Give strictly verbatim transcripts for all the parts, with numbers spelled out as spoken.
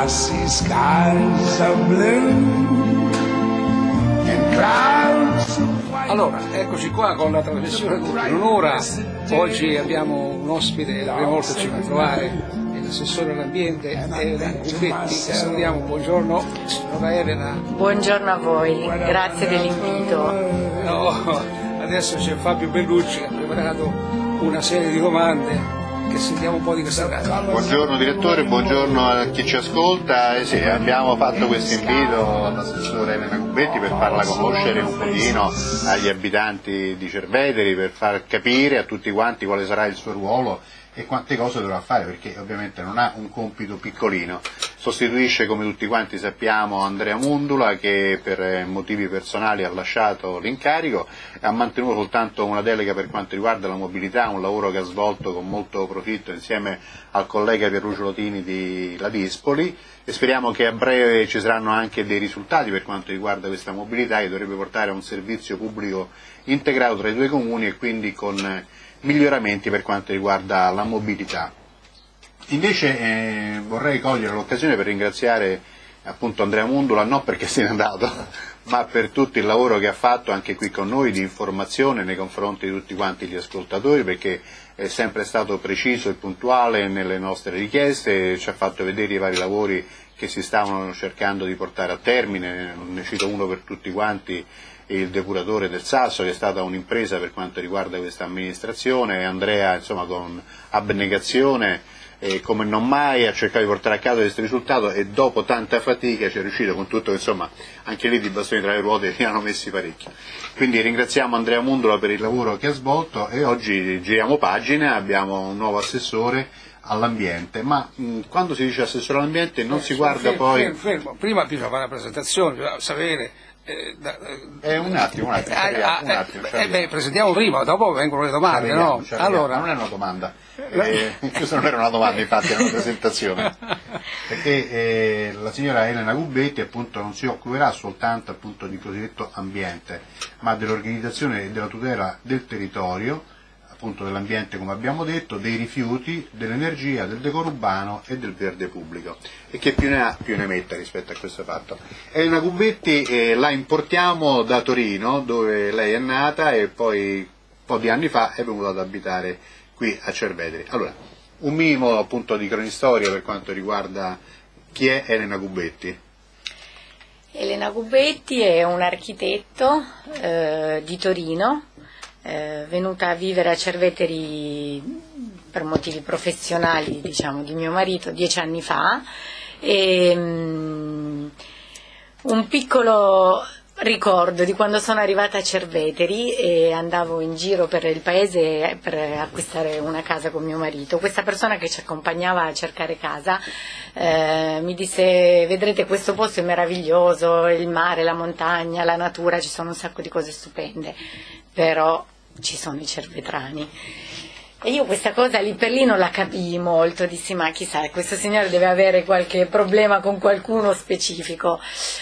I see skies of blue and clouds of white. Allora, eccoci qua con la trasmissione di un'ora. Oggi abbiamo un ospite, la prima volta ci va a trovare l'assessore all'ambiente Elena Gubetti. Salutiamo, buongiorno signora Elena. Buongiorno a voi, grazie dell'invito. No, adesso c'è Fabio Bellucci che ha preparato una serie di domande che sentiamo un po' di questa casa. Buongiorno direttore, buongiorno a chi ci ascolta. Eh sì, abbiamo fatto questo invito all'assessore Elena Gubetti per farla conoscere un pochino agli abitanti di Cerveteri, per far capire a tutti quanti quale sarà il suo ruolo e quante cose dovrà fare, perché ovviamente non ha un compito piccolino. Sostituisce, come tutti quanti sappiamo, Andrea Mundula, che per motivi personali ha lasciato l'incarico, ha mantenuto soltanto una delega per quanto riguarda la mobilità, un lavoro che ha svolto con molto profitto insieme al collega Pierlucio Lotini di Ladispoli, e speriamo che a breve ci saranno anche dei risultati per quanto riguarda questa mobilità, che dovrebbe portare a un servizio pubblico integrato tra i due comuni e quindi con miglioramenti per quanto riguarda la mobilità. Invece eh, vorrei cogliere l'occasione per ringraziare appunto Andrea Mundula, non perché se n'è andato, ma per tutto il lavoro che ha fatto anche qui con noi di informazione nei confronti di tutti quanti gli ascoltatori, perché è sempre stato preciso e puntuale nelle nostre richieste, ci ha fatto vedere i vari lavori che si stavano cercando di portare a termine. Ne cito uno per tutti quanti, il depuratore del Sasso, che è stata un'impresa per quanto riguarda questa amministrazione. Andrea, insomma, con abnegazione e come non mai ha cercato di portare a casa questo risultato, e dopo tanta fatica ci è riuscito, con tutto che insomma anche lì di bastoni tra le ruote ne hanno messi parecchi. Quindi ringraziamo Andrea Mundula per il lavoro che ha svolto, e oggi giriamo pagina, abbiamo un nuovo assessore all'ambiente, ma mh, quando si dice assessore all'ambiente non eh, si guarda fermo, poi... Fermo, fermo. Prima bisogna fare la presentazione, bisogna sapere... Eh, da, eh, un attimo, un attimo, eh, un attimo eh, beh, presentiamo prima, dopo vengono le domande, no? Allora, non è una domanda, eh, questa non era una domanda, infatti era una presentazione, perché eh, la signora Elena Gubetti appunto non si occuperà soltanto appunto di cosiddetto ambiente, ma dell'organizzazione e della tutela del territorio, appunto dell'ambiente come abbiamo detto, dei rifiuti, dell'energia, del decoro urbano e del verde pubblico, e che più ne ha più ne metta rispetto a questo fatto. Elena Gubetti eh, la importiamo da Torino, dove lei è nata, e poi un po' di anni fa è venuta ad abitare qui a Cerveteri. Allora, un minimo appunto di cronistoria per quanto riguarda chi è Elena Gubetti. Elena Gubetti è un architetto eh, di Torino, Eh, venuta a vivere a Cerveteri per motivi professionali, diciamo, di mio marito dieci anni fa, e um, un piccolo ricordo di quando sono arrivata a Cerveteri e andavo in giro per il paese per acquistare una casa con mio marito. Questa persona che ci accompagnava a cercare casa eh, mi disse: vedrete, questo posto è meraviglioso, il mare, la montagna, la natura, ci sono un sacco di cose stupende, però ci sono i cervetrani. E io questa cosa lì per lì non la capii molto, dissi: ma chissà, questo signore deve avere qualche problema con qualcuno specifico.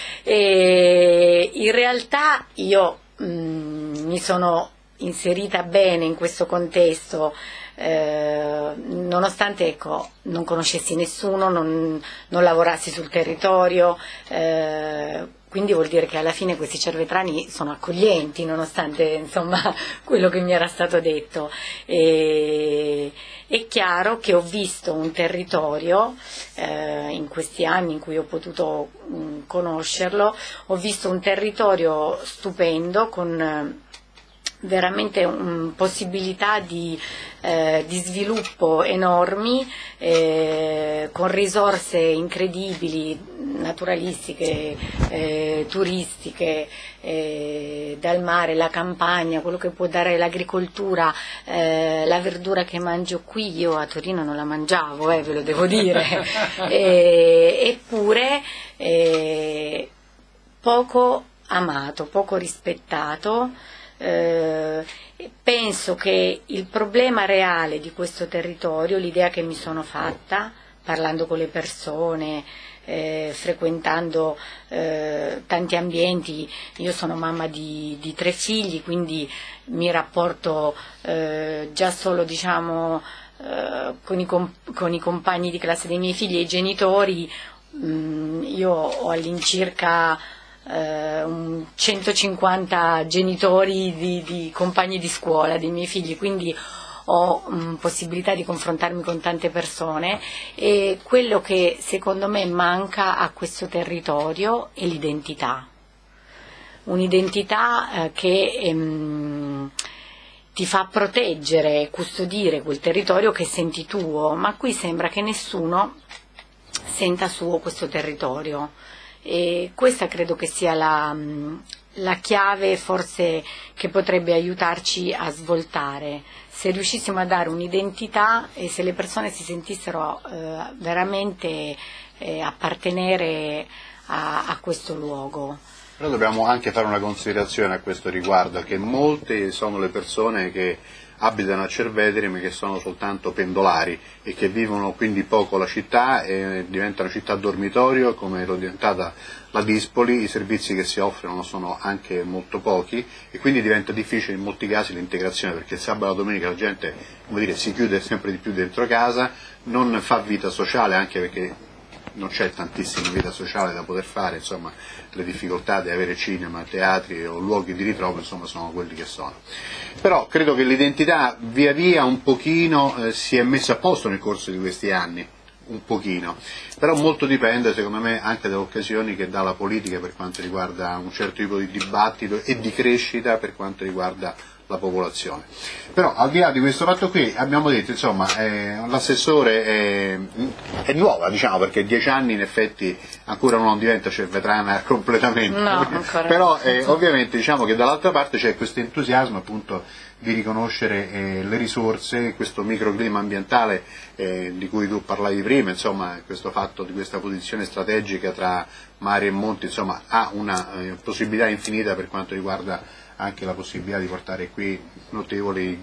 E in realtà io mh, mi sono inserita bene in questo contesto, eh, nonostante ecco, non conoscessi nessuno, non, non lavorassi sul territorio, eh, quindi vuol dire che alla fine questi cervetrani sono accoglienti, nonostante insomma quello che mi era stato detto. E, è chiaro che ho visto un territorio eh, in questi anni in cui ho potuto mh, conoscerlo, ho visto un territorio stupendo, con veramente um, possibilità di, eh, di sviluppo enormi, eh, con risorse incredibili, naturalistiche, eh, turistiche, eh, dal mare, la campagna, quello che può dare l'agricoltura, eh, la verdura che mangio qui, io a Torino non la mangiavo, eh, ve lo devo dire, e, eppure eh, poco amato, poco rispettato. Eh, penso che il problema reale di questo territorio, l'idea che mi sono fatta parlando con le persone, eh, frequentando eh, tanti ambienti, io sono mamma di, di tre figli, quindi mi rapporto eh, già solo diciamo eh, con, i comp- con i compagni di classe dei miei figli e i genitori, mh, io ho all'incirca eh, un centocinquanta genitori di, di compagni di scuola dei miei figli, quindi ho mh, possibilità di confrontarmi con tante persone, e quello che secondo me manca a questo territorio è l'identità. Un'identità eh, che ehm, ti fa proteggere e custodire quel territorio che senti tuo, ma qui sembra che nessuno senta suo questo territorio, e questa credo che sia la, la chiave forse che potrebbe aiutarci a svoltare, se riuscissimo a dare un'identità e se le persone si sentissero eh, veramente eh, appartenere a, a questo luogo. Però dobbiamo anche fare una considerazione a questo riguardo, che molte sono le persone che abitano a Cerveteri ma che sono soltanto pendolari e che vivono quindi poco la città e diventa una città dormitorio come è diventata la Dispoli, i servizi che si offrono sono anche molto pochi e quindi diventa difficile in molti casi l'integrazione, perché il sabato e la domenica la gente, come dire, si chiude sempre di più dentro casa, non fa vita sociale, anche perché non c'è tantissima vita sociale da poter fare, insomma le difficoltà di avere cinema, teatri o luoghi di ritrovo insomma sono quelli che sono. Però credo che l'identità via via un pochino eh, si è messa a posto nel corso di questi anni, un pochino, però molto dipende secondo me anche dalle occasioni che dà la politica per quanto riguarda un certo tipo di dibattito e di crescita per quanto riguarda la popolazione. Però al di là di questo fatto qui abbiamo detto insomma eh, l'assessore è, è nuova, diciamo, perché dieci anni in effetti ancora non diventa cervetrana completamente, no, ancora. Però eh, ovviamente diciamo che dall'altra parte c'è questo entusiasmo appunto di riconoscere eh, le risorse, questo microclima ambientale eh, di cui tu parlavi prima, insomma questo fatto di questa posizione strategica tra mari e monti insomma ha una eh, possibilità infinita per quanto riguarda anche la possibilità di portare qui notevoli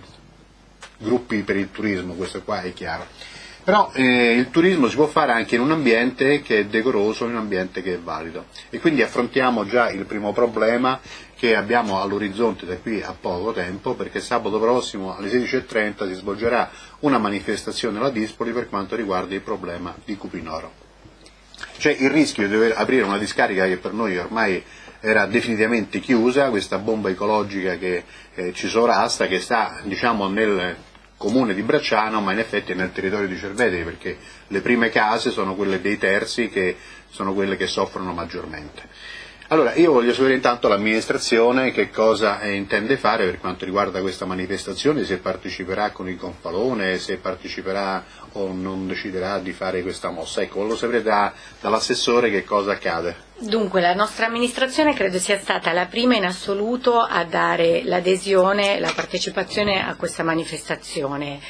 gruppi per il turismo, questo qua è chiaro. Però eh, il turismo si può fare anche in un ambiente che è decoroso, in un ambiente che è valido. E quindi affrontiamo già il primo problema che abbiamo all'orizzonte da qui a poco tempo, perché sabato prossimo alle sedici e trenta si svolgerà una manifestazione alla Dispoli per quanto riguarda il problema di Cupinoro. C'è il rischio di dover aprire una discarica che per noi ormai era definitivamente chiusa, questa bomba ecologica che eh, ci sovrasta, che sta diciamo nel comune di Bracciano ma in effetti è nel territorio di Cerveteri, perché le prime case sono quelle dei terzi che sono quelle che soffrono maggiormente. Allora io voglio sapere intanto l'amministrazione che cosa eh, intende fare per quanto riguarda questa manifestazione, se parteciperà con il gonfalone, se parteciperà o non deciderà di fare questa mossa. Ecco, volevo sapere da, dall'assessore che cosa accade. Dunque, la nostra amministrazione credo sia stata la prima in assoluto a dare l'adesione, la partecipazione a questa manifestazione.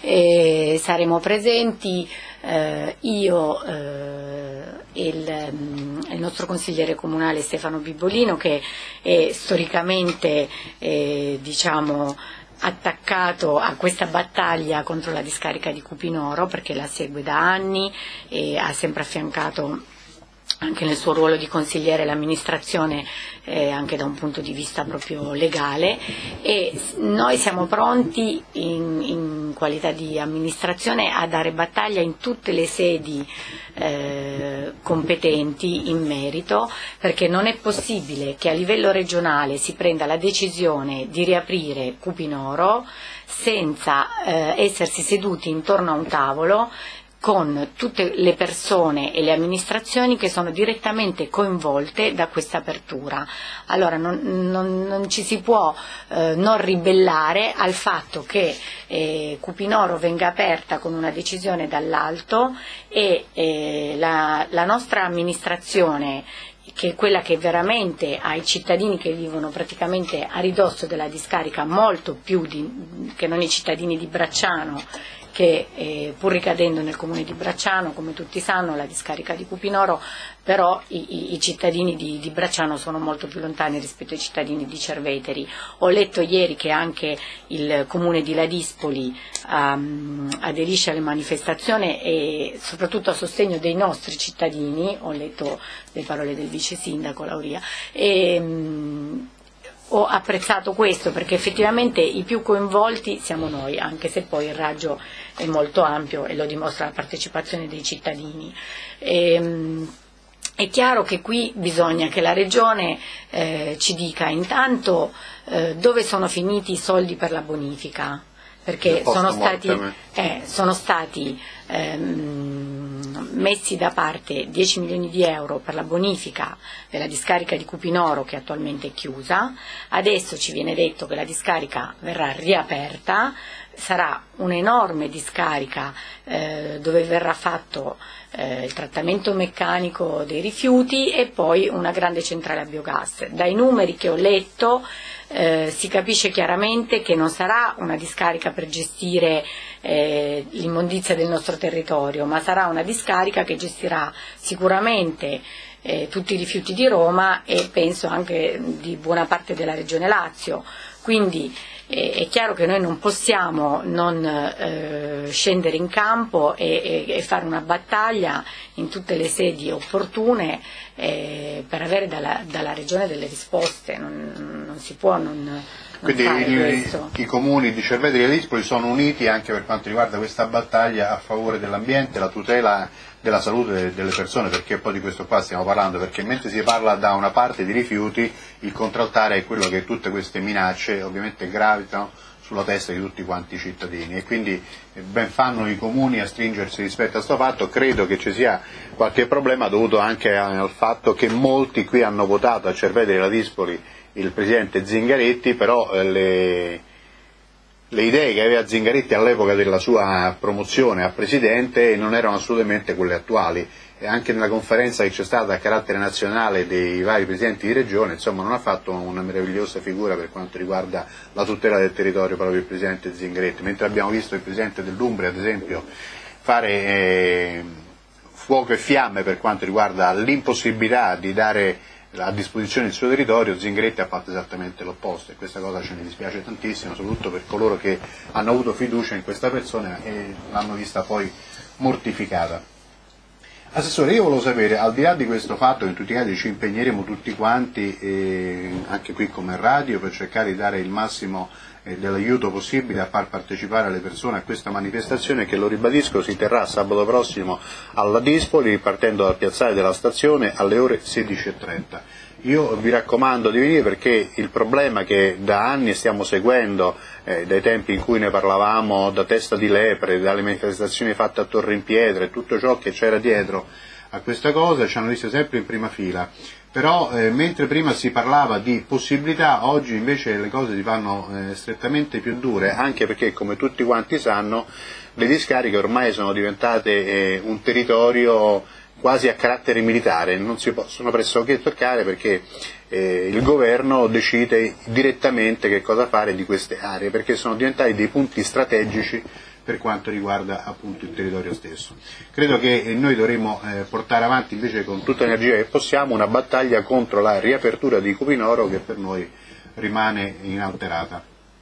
E saremo presenti eh, io eh, e il, il nostro consigliere comunale Stefano Bibolino, che è storicamente eh, diciamo attaccato a questa battaglia contro la discarica di Cupinoro, perché la segue da anni e ha sempre affiancato anche nel suo ruolo di consigliere l'amministrazione eh, anche da un punto di vista proprio legale, e noi siamo pronti in, in qualità di amministrazione a dare battaglia in tutte le sedi eh, competenti in merito, perché non è possibile che a livello regionale si prenda la decisione di riaprire Cupinoro senza eh, essersi seduti intorno a un tavolo con tutte le persone e le amministrazioni che sono direttamente coinvolte da questa apertura. Allora non, non, non ci si può eh, non ribellare al fatto che eh, Cupinoro venga aperta con una decisione dall'alto e eh, la, la nostra amministrazione, che è quella che veramente ha i cittadini che vivono praticamente a ridosso della discarica, molto più di, che non i cittadini di Bracciano, che eh, pur ricadendo nel comune di Bracciano, come tutti sanno, la discarica di Cupinoro, però i, i, i cittadini di, di Bracciano sono molto più lontani rispetto ai cittadini di Cerveteri. Ho letto ieri che anche il comune di Ladispoli um, aderisce alle manifestazioni e soprattutto a sostegno dei nostri cittadini, ho letto le parole del vice sindaco Lauria, e, um, ho apprezzato questo, perché effettivamente i più coinvolti siamo noi, anche se poi il raggio è molto ampio e lo dimostra la partecipazione dei cittadini. E, è chiaro che qui bisogna che la Regione eh, ci dica intanto eh, dove sono finiti i soldi per la bonifica, perché sono stati, eh, sono stati ehm, messi da parte dieci milioni di euro per la bonifica della discarica di Cupinoro, che attualmente è chiusa. Adesso ci viene detto che la discarica verrà riaperta, sarà un'enorme discarica eh, dove verrà fatto eh, il trattamento meccanico dei rifiuti e poi una grande centrale a biogas. Dai numeri che ho letto Eh, si capisce chiaramente che non sarà una discarica per gestire eh, l'immondizia del nostro territorio, ma sarà una discarica che gestirà sicuramente eh, tutti i rifiuti di Roma e penso anche di buona parte della Regione Lazio. Quindi eh, è chiaro che noi non possiamo non eh, scendere in campo e, e, e fare una battaglia in tutte le sedi opportune eh, per avere dalla, dalla Regione delle risposte. Non, non si può non, non Quindi fare i, questo. i comuni di Cerveteri e Dispoli sono uniti anche per quanto riguarda questa battaglia a favore dell'ambiente, la tutela della salute delle persone, perché poi di questo qua stiamo parlando, perché mentre si parla da una parte di rifiuti, il contraltare è quello che tutte queste minacce ovviamente gravitano sulla testa di tutti quanti i cittadini, e quindi ben fanno i comuni a stringersi rispetto a questo fatto. Credo che ci sia qualche problema dovuto anche al fatto che molti qui hanno votato a Cerveteri e alla Dispoli il presidente Zingaretti, però eh, le, le idee che aveva Zingaretti all'epoca della sua promozione a presidente non erano assolutamente quelle attuali, e anche nella conferenza che c'è stata a carattere nazionale dei vari presidenti di regione, insomma, non ha fatto una meravigliosa figura per quanto riguarda la tutela del territorio proprio il presidente Zingaretti, mentre abbiamo visto il presidente dell'Umbria, ad esempio, fare eh, fuoco e fiamme per quanto riguarda l'impossibilità di dare a disposizione del suo territorio. Zingaretti ha fatto esattamente l'opposto, e questa cosa ce ne dispiace tantissimo, soprattutto per coloro che hanno avuto fiducia in questa persona e l'hanno vista poi mortificata. Assessore, io volevo sapere, al di là di questo fatto, che in tutti i casi ci impegneremo tutti quanti, eh, anche qui come radio, per cercare di dare il massimo eh, dell'aiuto possibile a far partecipare le persone a questa manifestazione che, lo ribadisco, si terrà sabato prossimo alla Dispoli, partendo dal piazzale della stazione alle ore sedici e trenta. Io vi raccomando di venire, perché il problema che da anni stiamo seguendo, eh, dai tempi in cui ne parlavamo da Testa di Lepre, dalle manifestazioni fatte a Torre in Pietra e tutto ciò che c'era dietro a questa cosa, ci hanno visto sempre in prima fila. Però eh, mentre prima si parlava di possibilità, oggi invece le cose si fanno eh, strettamente più dure, anche perché, come tutti quanti sanno, le discariche ormai sono diventate eh, un territorio quasi a carattere militare, non si possono pressoché toccare, perché eh, il governo decide direttamente che cosa fare di queste aree, perché sono diventati dei punti strategici per quanto riguarda appunto il territorio stesso. Credo che noi dovremmo eh, portare avanti invece con tutta l'energia che possiamo una battaglia contro la riapertura di Cupinoro, che per noi rimane inalterata.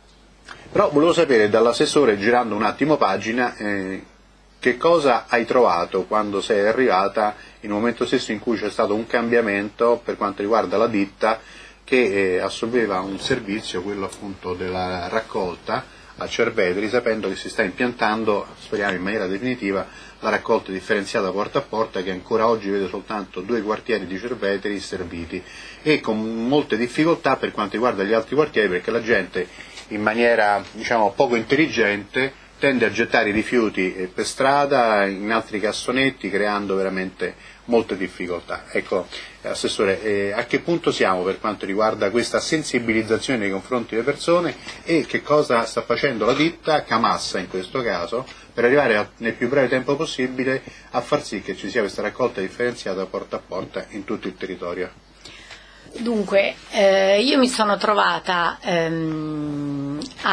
Però volevo sapere dall'assessore, girando un attimo pagina, eh, che cosa hai trovato quando sei arrivata, in un momento stesso in cui c'è stato un cambiamento per quanto riguarda la ditta che eh, assolveva un servizio, quello appunto della raccolta a Cerveteri, sapendo che si sta impiantando, speriamo in maniera definitiva, la raccolta differenziata porta a porta, che ancora oggi vede soltanto due quartieri di Cerveteri serviti, e con molte difficoltà per quanto riguarda gli altri quartieri, perché la gente, in maniera diciamo poco intelligente, tende a gettare i rifiuti per strada, in altri cassonetti, creando veramente molte difficoltà. Ecco, Assessore, eh, a che punto siamo per quanto riguarda questa sensibilizzazione nei confronti delle persone, e che cosa sta facendo la ditta, Camassa in questo caso, per arrivare a, nel più breve tempo possibile a far sì che ci sia questa raccolta differenziata porta a porta in tutto il territorio? Dunque, eh, io mi sono trovata ehm, a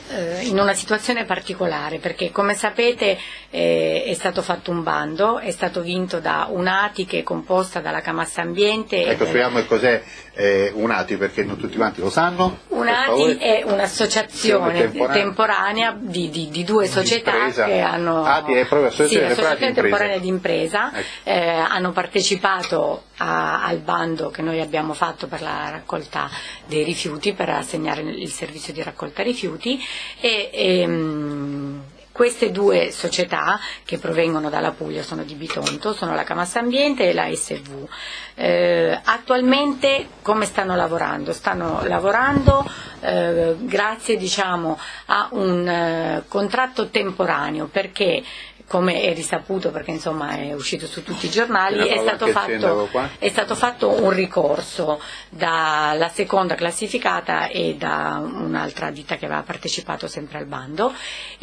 eh, in una situazione particolare, perché come sapete eh, è stato fatto un bando, è stato vinto da Un'A T I che è composta dalla Camassa Ambiente. Ecco, spieghiamo che cos'è eh, Un'A T I, perché non tutti quanti lo sanno. Un'A T I è un'associazione temporanea, temporanea di, di, di due società impresa. che hanno A T I è proprio associazione, sì, associazione temporanea di di impresa, ecco. eh, hanno partecipato a, al bando che noi abbiamo fatto per la raccolta dei rifiuti, per assegnare il servizio di raccolta rifiuti, e, e mh, queste due società che provengono dalla Puglia sono di Bitonto, sono la Camassa Ambiente e la S V. Eh, attualmente come stanno lavorando? Stanno lavorando eh, grazie diciamo, a un eh, contratto temporaneo, perché come è risaputo, perché insomma è uscito su tutti i giornali, è stato, fatto, è stato fatto un ricorso dalla seconda classificata e da un'altra ditta che aveva partecipato sempre al bando.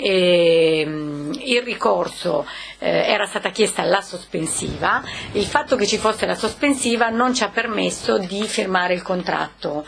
E, il ricorso eh, era stata chiesta la sospensiva, il fatto che ci fosse la sospensiva non ci ha permesso di firmare il contratto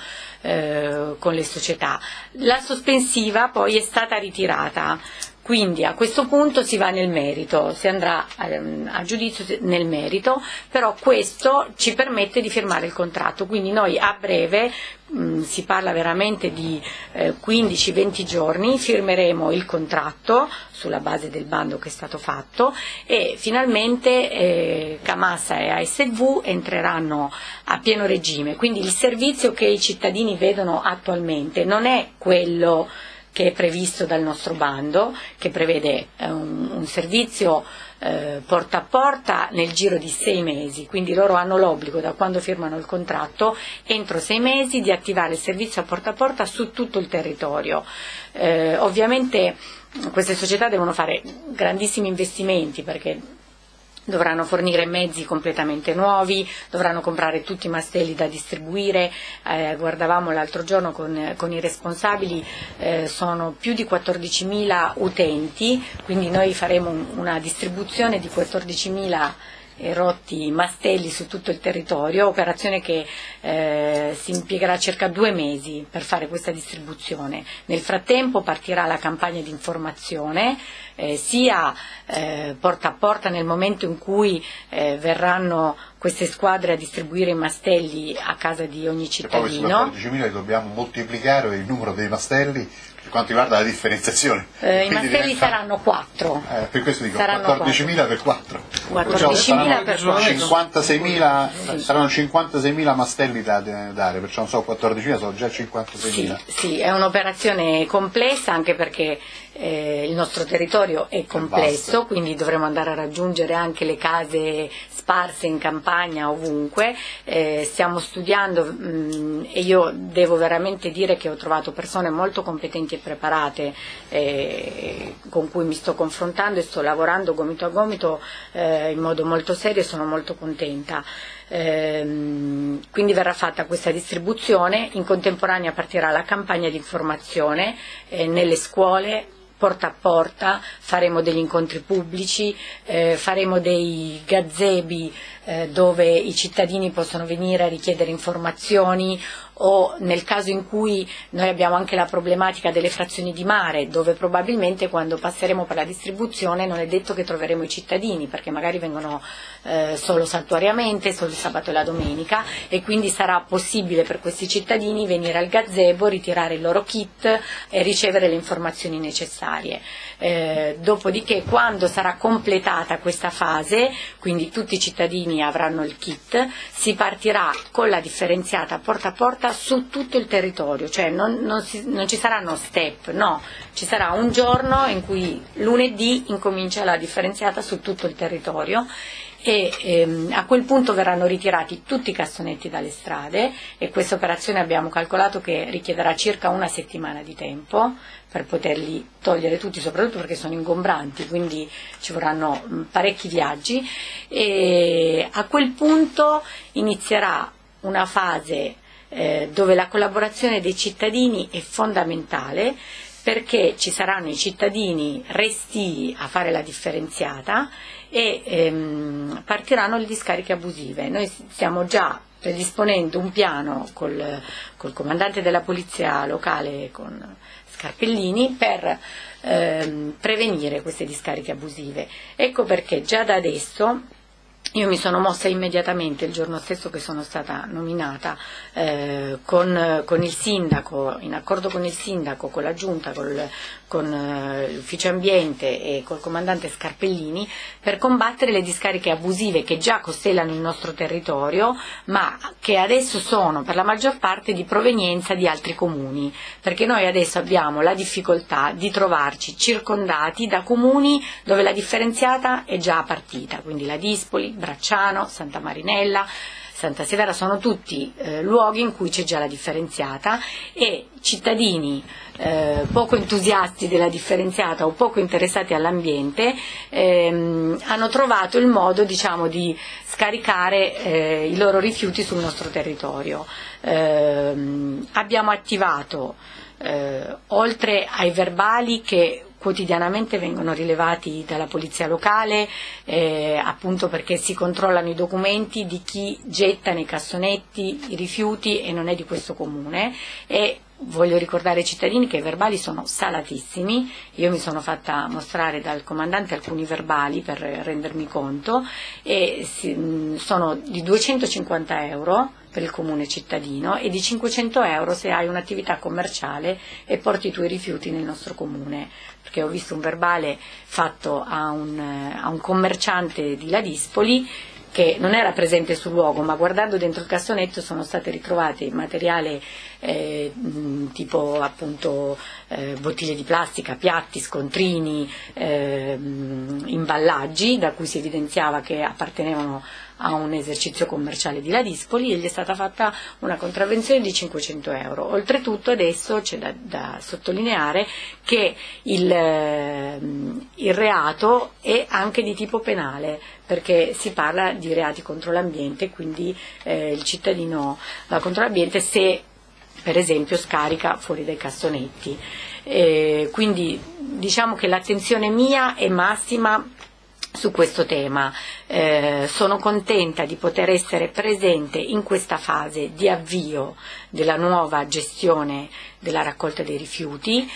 eh, con le società. La sospensiva poi è stata ritirata. Quindi a questo punto si va nel merito, si andrà a, a giudizio nel merito, però questo ci permette di firmare il contratto, quindi noi a breve, mh, si parla veramente di eh, quindici venti giorni, firmeremo il contratto sulla base del bando che è stato fatto e finalmente eh, Camassa e A S V entreranno a pieno regime, quindi il servizio che i cittadini vedono attualmente non è quello che è previsto dal nostro bando, che prevede eh, un, un servizio eh, porta a porta nel giro di sei mesi, quindi loro hanno l'obbligo da quando firmano il contratto entro sei mesi di attivare il servizio a porta a porta su tutto il territorio. Eh, ovviamente queste società devono fare grandissimi investimenti perché dovranno fornire mezzi completamente nuovi, dovranno comprare tutti i mastelli da distribuire, eh, guardavamo l'altro giorno con, con i responsabili, eh, sono più di quattordicimila utenti, quindi noi faremo un, una distribuzione di quattordicimila rotti mastelli su tutto il territorio, operazione che eh, si impiegherà circa due mesi per fare questa distribuzione. Nel frattempo partirà la campagna di informazione eh, sia eh, porta a porta nel momento in cui eh, verranno queste squadre a distribuire i mastelli a casa di ogni cittadino. E poi su quattordicimila dobbiamo moltiplicare il numero dei mastelli per quanto riguarda la differenziazione. Eh, I mastelli diventa... saranno quattro. Eh, per questo dico quattordicimila per quattro. quattordicimila per cinquantaseimila, sì. Saranno cinquantaseimila mastelli da dare, perciò non so, quattordicimila sono già cinquantaseimila. Sì, sì, è un'operazione complessa anche perché eh, il nostro territorio è complesso, quindi dovremo andare a raggiungere anche le case sparse in campagna ovunque. Eh, stiamo studiando mh, e io devo veramente dire che ho trovato persone molto competenti e preparate eh, con cui mi sto confrontando e sto lavorando gomito a gomito eh, in modo molto serio e sono molto contenta. Ehm, quindi verrà fatta questa distribuzione, in contemporanea partirà la campagna di informazione eh, nelle scuole, porta a porta, faremo degli incontri pubblici, eh, faremo dei gazebi eh, dove i cittadini possono venire a richiedere informazioni, o nel caso in cui noi abbiamo anche la problematica delle frazioni di mare, dove probabilmente quando passeremo per la distribuzione non è detto che troveremo i cittadini, perché magari vengono eh, solo saltuariamente, solo il sabato e la domenica, e quindi sarà possibile per questi cittadini venire al gazebo, ritirare il loro kit e ricevere le informazioni necessarie. Eh, dopodiché, quando sarà completata questa fase, quindi tutti i cittadini avranno il kit, si partirà con la differenziata porta a porta su tutto il territorio, cioè non, non, si, non ci saranno step, no, ci sarà un giorno in cui lunedì incomincia la differenziata su tutto il territorio e ehm, a quel punto verranno ritirati tutti i cassonetti dalle strade e questa operazione abbiamo calcolato che richiederà circa una settimana di tempo per poterli togliere tutti, soprattutto perché sono ingombranti, quindi ci vorranno mh, parecchi viaggi e a quel punto inizierà una fase Eh, dove la collaborazione dei cittadini è fondamentale, perché ci saranno i cittadini restii a fare la differenziata e ehm, partiranno le discariche abusive. Noi stiamo già predisponendo un piano col, col comandante della polizia locale, con Scarpellini per ehm, prevenire queste discariche abusive. Ecco perché già da adesso io mi sono mossa immediatamente il giorno stesso che sono stata nominata eh, con, con il sindaco, in accordo con il sindaco, con la giunta, col, con eh, l'ufficio ambiente e col comandante Scarpellini, per combattere le discariche abusive che già costellano il nostro territorio, ma che adesso sono per la maggior parte di provenienza di altri comuni, perché noi adesso abbiamo la difficoltà di trovarci circondati da comuni dove la differenziata è già partita, quindi la Dispoli, Bracciano, Santa Marinella, Santa Severa sono tutti eh, luoghi in cui c'è già la differenziata, e cittadini eh, poco entusiasti della differenziata o poco interessati all'ambiente ehm, hanno trovato il modo, diciamo, di scaricare eh, i loro rifiuti sul nostro territorio. Eh, abbiamo attivato, eh, oltre ai verbali che quotidianamente vengono rilevati dalla polizia locale, eh, appunto perché si controllano i documenti di chi getta nei cassonetti i rifiuti e non è di questo comune, e voglio ricordare ai cittadini che i verbali sono salatissimi. Io mi sono fatta mostrare dal comandante alcuni verbali per rendermi conto, e si, sono di duecentocinquanta euro per il comune cittadino e di cinquecento euro se hai un'attività commerciale e porti i tuoi rifiuti nel nostro comune, perché ho visto un verbale fatto a un, a un commerciante di Ladispoli che non era presente sul luogo, ma guardando dentro il cassonetto sono state ritrovate materiale eh, tipo appunto eh, bottiglie di plastica, piatti, scontrini, eh, imballaggi da cui si evidenziava che appartenevano a un esercizio commerciale di Ladispoli, e gli è stata fatta una contravvenzione di cinquecento euro. Oltretutto adesso c'è da, da sottolineare che il, eh, il reato è anche di tipo penale, perché si parla di reati contro l'ambiente, quindi eh, il cittadino va contro l'ambiente se per esempio scarica fuori dai cassonetti. Eh, quindi diciamo che l'attenzione mia è massima su questo tema. Eh, sono contenta di poter essere presente in questa fase di avvio della nuova gestione della raccolta dei rifiuti.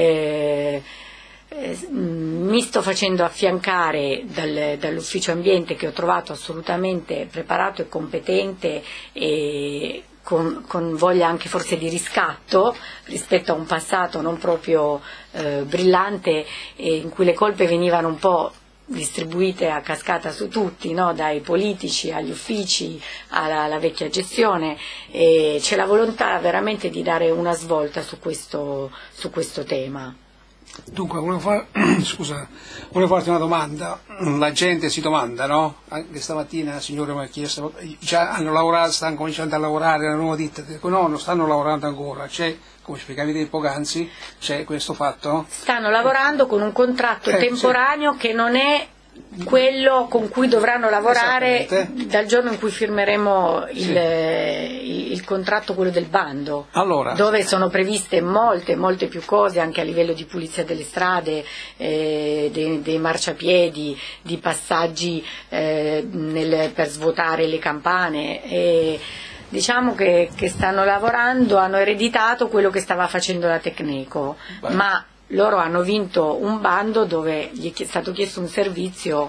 Eh, eh, mi sto facendo affiancare dal, dall'ufficio ambiente, che ho trovato assolutamente preparato e competente, e Con, con voglia anche forse di riscatto rispetto a un passato non proprio eh, brillante, eh, in cui le colpe venivano un po' distribuite a cascata su tutti, no? Dai politici agli uffici alla, alla vecchia gestione, e c'è la volontà veramente di dare una svolta su questo, su questo tema. Dunque, volevo, far, scusa, volevo farti una domanda. La gente si domanda, no? Anche stamattina la signora mi ha chiesto, già hanno lavorato, stanno cominciando a lavorare nella nuova ditta? Dico no, non stanno lavorando ancora, c'è, come spiegavi te poc'anzi, c'è questo fatto? Stanno lavorando con un contratto eh, temporaneo sì, che non è quello con cui dovranno lavorare dal giorno in cui firmeremo il, sì. il, il contratto, quello del bando, allora, dove sono previste molte molte più cose anche a livello di pulizia delle strade, eh, dei, dei marciapiedi, di passaggi eh, nel, per svuotare le campane, e diciamo che, che stanno lavorando, hanno ereditato quello che stava facendo la Tecneco. Beh. ma loro hanno vinto un bando dove gli è stato chiesto un servizio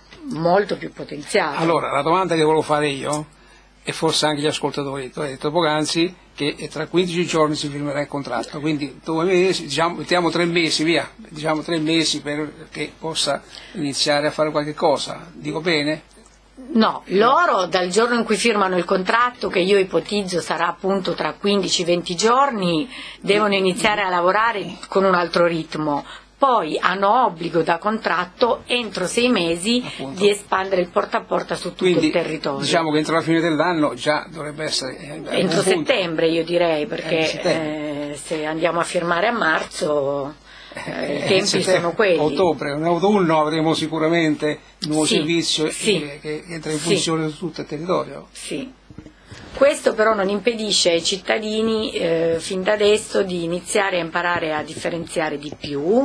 molto più potenziato. Allora, la domanda che volevo fare io, e forse anche gli ascoltatori, tu hai detto poc'anzi che tra quindici giorni si firmerà il contratto, quindi due mesi, diciamo, mettiamo tre mesi, via, diciamo tre mesi perché possa iniziare a fare qualche cosa, dico bene? No, loro dal giorno in cui firmano il contratto, che io ipotizzo sarà appunto tra quindici venti giorni, devono iniziare a lavorare con un altro ritmo. Poi hanno obbligo da contratto entro sei mesi appunto di espandere il porta a porta su tutto Quindi, il territorio. Diciamo che entro la fine dell'anno già dovrebbe essere eh, entro settembre io direi, perché eh, se andiamo a firmare a marzo eh, i tempi eh, sono quelli. Ottobre, in autunno avremo sicuramente un nuovo sì, servizio sì, che, che entra in funzione sì, su tutto il territorio. Sì. Questo però non impedisce ai cittadini eh, fin da adesso di iniziare a imparare a differenziare di più,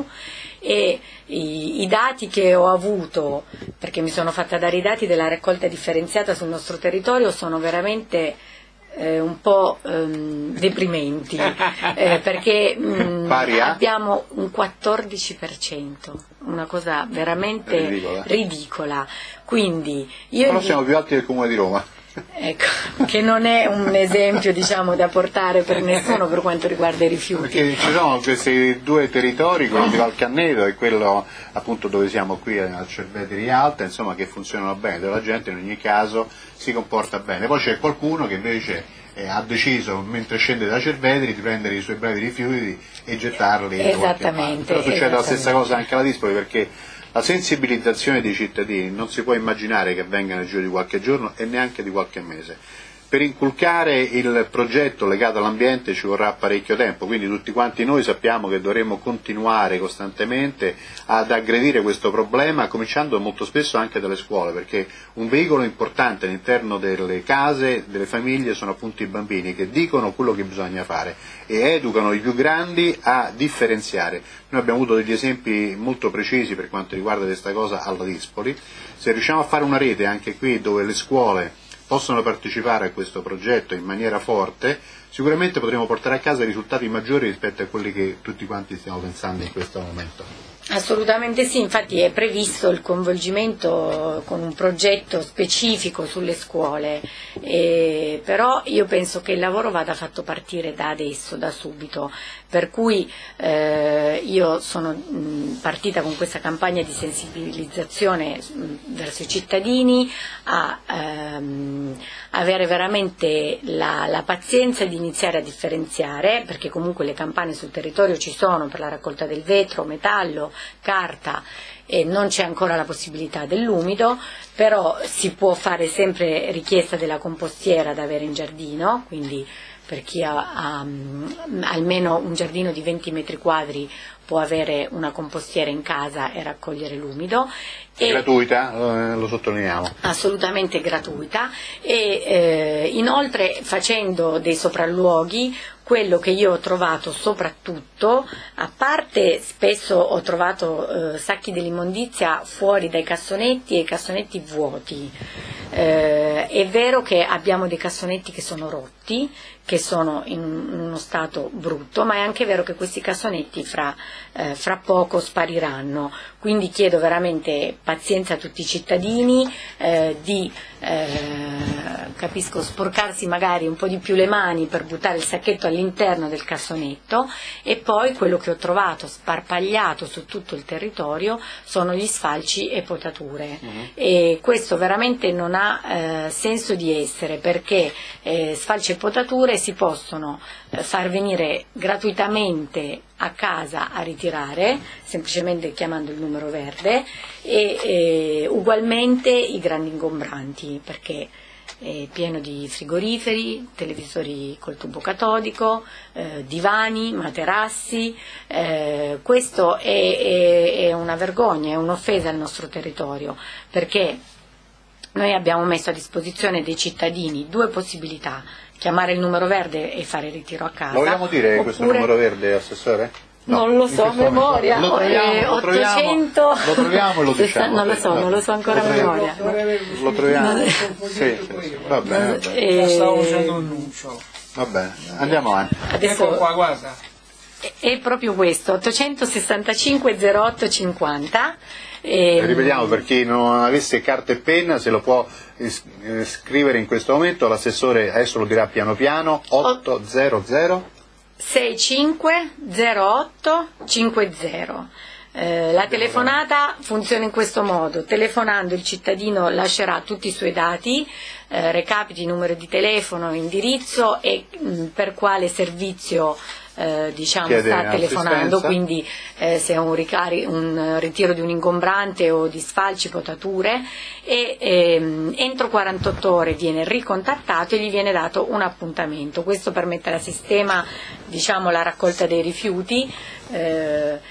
e i, i dati che ho avuto, perché mi sono fatta dare i dati della raccolta differenziata sul nostro territorio, sono veramente eh, un po' ehm, deprimenti, eh, perché mh, abbiamo un quattordici per cento, una cosa veramente ridicola. ridicola. Quindi io Però siamo più alti del Comune di Roma. Ecco, che non è un esempio, diciamo, da portare per nessuno per quanto riguarda i rifiuti. Perché ci sono questi due territori, quello di Val Canneto e quello appunto dove siamo qui al Cerveteri Alta, insomma, che funzionano bene, dove la gente in ogni caso si comporta bene. Poi c'è qualcuno che invece eh, ha deciso, mentre scende da Cerveteri, di prendere i suoi brevi rifiuti e gettarli da qualche parte. Però succede la stessa cosa anche alla Dispoli, perché la sensibilizzazione dei cittadini non si può immaginare che avvenga nel giro di qualche giorno e neanche di qualche mese. Per inculcare il progetto legato all'ambiente ci vorrà parecchio tempo, quindi tutti quanti noi sappiamo che dovremo continuare costantemente ad aggredire questo problema, cominciando molto spesso anche dalle scuole, perché un veicolo importante all'interno delle case, delle famiglie, sono appunto i bambini che dicono quello che bisogna fare e educano i più grandi a differenziare. Noi abbiamo avuto degli esempi molto precisi per quanto riguarda questa cosa alla Dispoli. Se riusciamo a fare una rete anche qui dove le scuole possono partecipare a questo progetto in maniera forte, sicuramente potremo portare a casa risultati maggiori rispetto a quelli che tutti quanti stiamo pensando in questo momento. Assolutamente sì, infatti è previsto il coinvolgimento con un progetto specifico sulle scuole, eh, però io penso che il lavoro vada fatto partire da adesso, da subito, per cui eh, io sono mh, partita con questa campagna di sensibilizzazione mh, verso i cittadini a ehm, avere veramente la, la pazienza di iniziare a differenziare, perché comunque le campane sul territorio ci sono per la raccolta del vetro, metallo, carta, e non c'è ancora la possibilità dell'umido, però si può fare sempre richiesta della compostiera da avere in giardino, quindi per chi ha, ha um, almeno un giardino di venti metri quadri può avere una compostiera in casa e raccogliere l'umido. È gratuita, eh, lo sottolineiamo. Assolutamente gratuita, e eh, inoltre facendo dei sopralluoghi, quello che io ho trovato soprattutto, a parte spesso ho trovato eh, sacchi dell'immondizia fuori dai cassonetti e i cassonetti vuoti. Eh, è vero che abbiamo dei cassonetti che sono rotti, che sono in uno stato brutto, ma è anche vero che questi cassonetti fra, eh, fra poco spariranno, quindi chiedo veramente pazienza a tutti i cittadini, eh, di eh, capisco sporcarsi magari un po' di più le mani per buttare il sacchetto all'interno del cassonetto, e poi quello che ho trovato sparpagliato su tutto il territorio sono gli sfalci e potature, mm-hmm. e questo veramente non ha eh, senso di essere, perché eh, sfalci e potature si possono eh, far venire gratuitamente a casa a ritirare, semplicemente chiamando il numero verde, e eh, ugualmente i grandi ingombranti, perché è pieno di frigoriferi, televisori col tubo catodico, eh, divani, materassi, eh, questo è, è, è una vergogna, è un'offesa al nostro territorio, perché noi abbiamo messo a disposizione dei cittadini due possibilità: chiamare il numero verde e fare il ritiro a casa. Lo vogliamo dire oppure... questo numero verde, Assessore? No, non lo so a memoria. Lo troviamo, eh, lo troviamo, ottocento... lo troviamo e lo diciamo. Non lo so, no. non lo so ancora a memoria. Lo troviamo. Sì, sì. Va bene, va bene. Eh... Stavo facendo un annuncio. Va bene, andiamo avanti. Adesso... Ecco qua, guarda. È proprio questo, ottocentosessantacinque zero otto cinquanta. E... Ripetiamo, per chi non avesse carta e penna, se lo può scrivere in questo momento, l'assessore adesso lo dirà piano piano. Ottocento sessantacinque zero otto cinquanta. Eh, la telefonata funziona in questo modo: telefonando il cittadino lascerà tutti i suoi dati, eh, recapiti numero di telefono, indirizzo e mh, per quale servizio eh, diciamo Chiede sta telefonando, assistenza. quindi eh, se è un, ricari- un ritiro di un ingombrante o di sfalci, potature, e ehm, entro quarantotto ore viene ricontattato e gli viene dato un appuntamento. Questo permette al sistema, diciamo, la raccolta dei rifiuti. eh,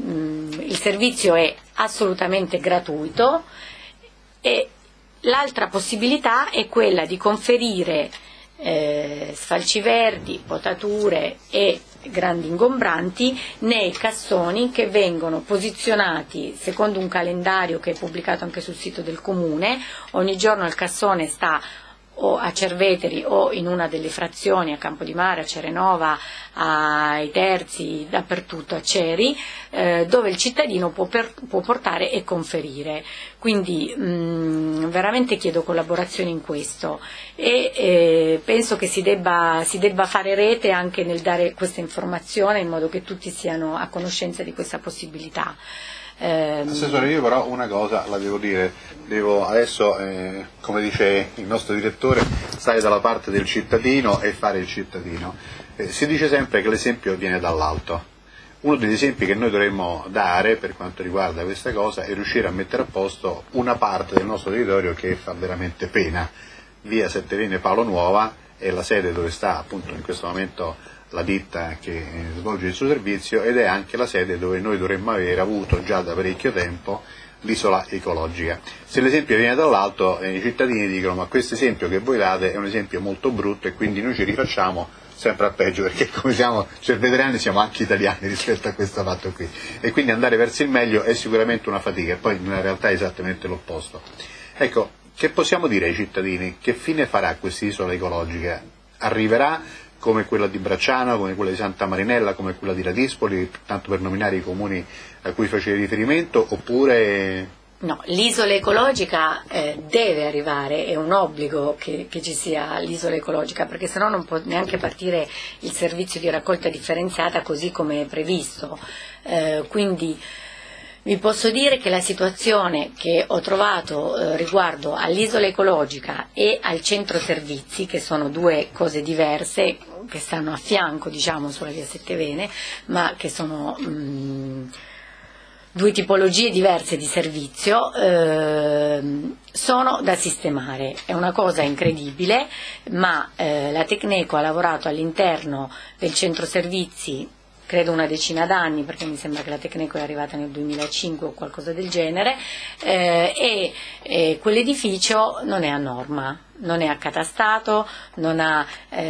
Il servizio è assolutamente gratuito, e l'altra possibilità è quella di conferire eh, sfalci verdi, potature e grandi ingombranti nei cassoni, che vengono posizionati secondo un calendario che è pubblicato anche sul sito del comune. Ogni giorno il cassone sta o a Cerveteri o in una delle frazioni, a Campodimare, a Cerenova, ai Terzi, dappertutto, a Ceri, eh, dove il cittadino può, per, può portare e conferire. Quindi mh, veramente chiedo collaborazione in questo e eh, penso che si debba, si debba fare rete anche nel dare questa informazione in modo che tutti siano a conoscenza di questa possibilità. Assessore, io però una cosa la devo dire, devo adesso, eh, come dice il nostro direttore, stare dalla parte del cittadino e fare il cittadino. Eh, si dice sempre che l'esempio viene dall'alto. Uno degli esempi che noi dovremmo dare per quanto riguarda questa cosa è riuscire a mettere a posto una parte del nostro territorio che fa veramente pena. Via Sette Vene Paolo Nuova è la sede dove sta appunto in questo momento la ditta che svolge il suo servizio ed è anche la sede dove noi dovremmo aver avuto già da parecchio tempo l'isola ecologica. Se l'esempio viene dall'alto, eh, i cittadini dicono ma questo esempio che voi date è un esempio molto brutto e quindi noi ci rifacciamo sempre a peggio, perché come siamo cerveteriani siamo anche italiani rispetto a questo fatto qui, e quindi andare verso il meglio è sicuramente una fatica, e poi nella realtà è esattamente l'opposto. Ecco, che possiamo dire ai cittadini? Che fine farà quest'isola ecologica? Arriverà come quella di Bracciano, come quella di Santa Marinella, come quella di Ladispoli, tanto per nominare i comuni a cui facevi riferimento, oppure... No, l'isola ecologica eh, deve arrivare, è un obbligo che, che ci sia l'isola ecologica, perché sennò non può neanche partire il servizio di raccolta differenziata così come è previsto. Eh, quindi vi posso dire che la situazione che ho trovato eh, riguardo all'isola ecologica e al centro servizi, che sono due cose diverse, che stanno a fianco, diciamo, sulla via Sette Vene, ma che sono mh, due tipologie diverse di servizio, eh, sono da sistemare. È una cosa incredibile, ma eh, la Tecneco ha lavorato all'interno del centro servizi credo una decina d'anni, perché mi sembra che la Tecneco è arrivata nel duemilacinque o qualcosa del genere, eh, e, e quell'edificio non è a norma, non è accatastato, non ha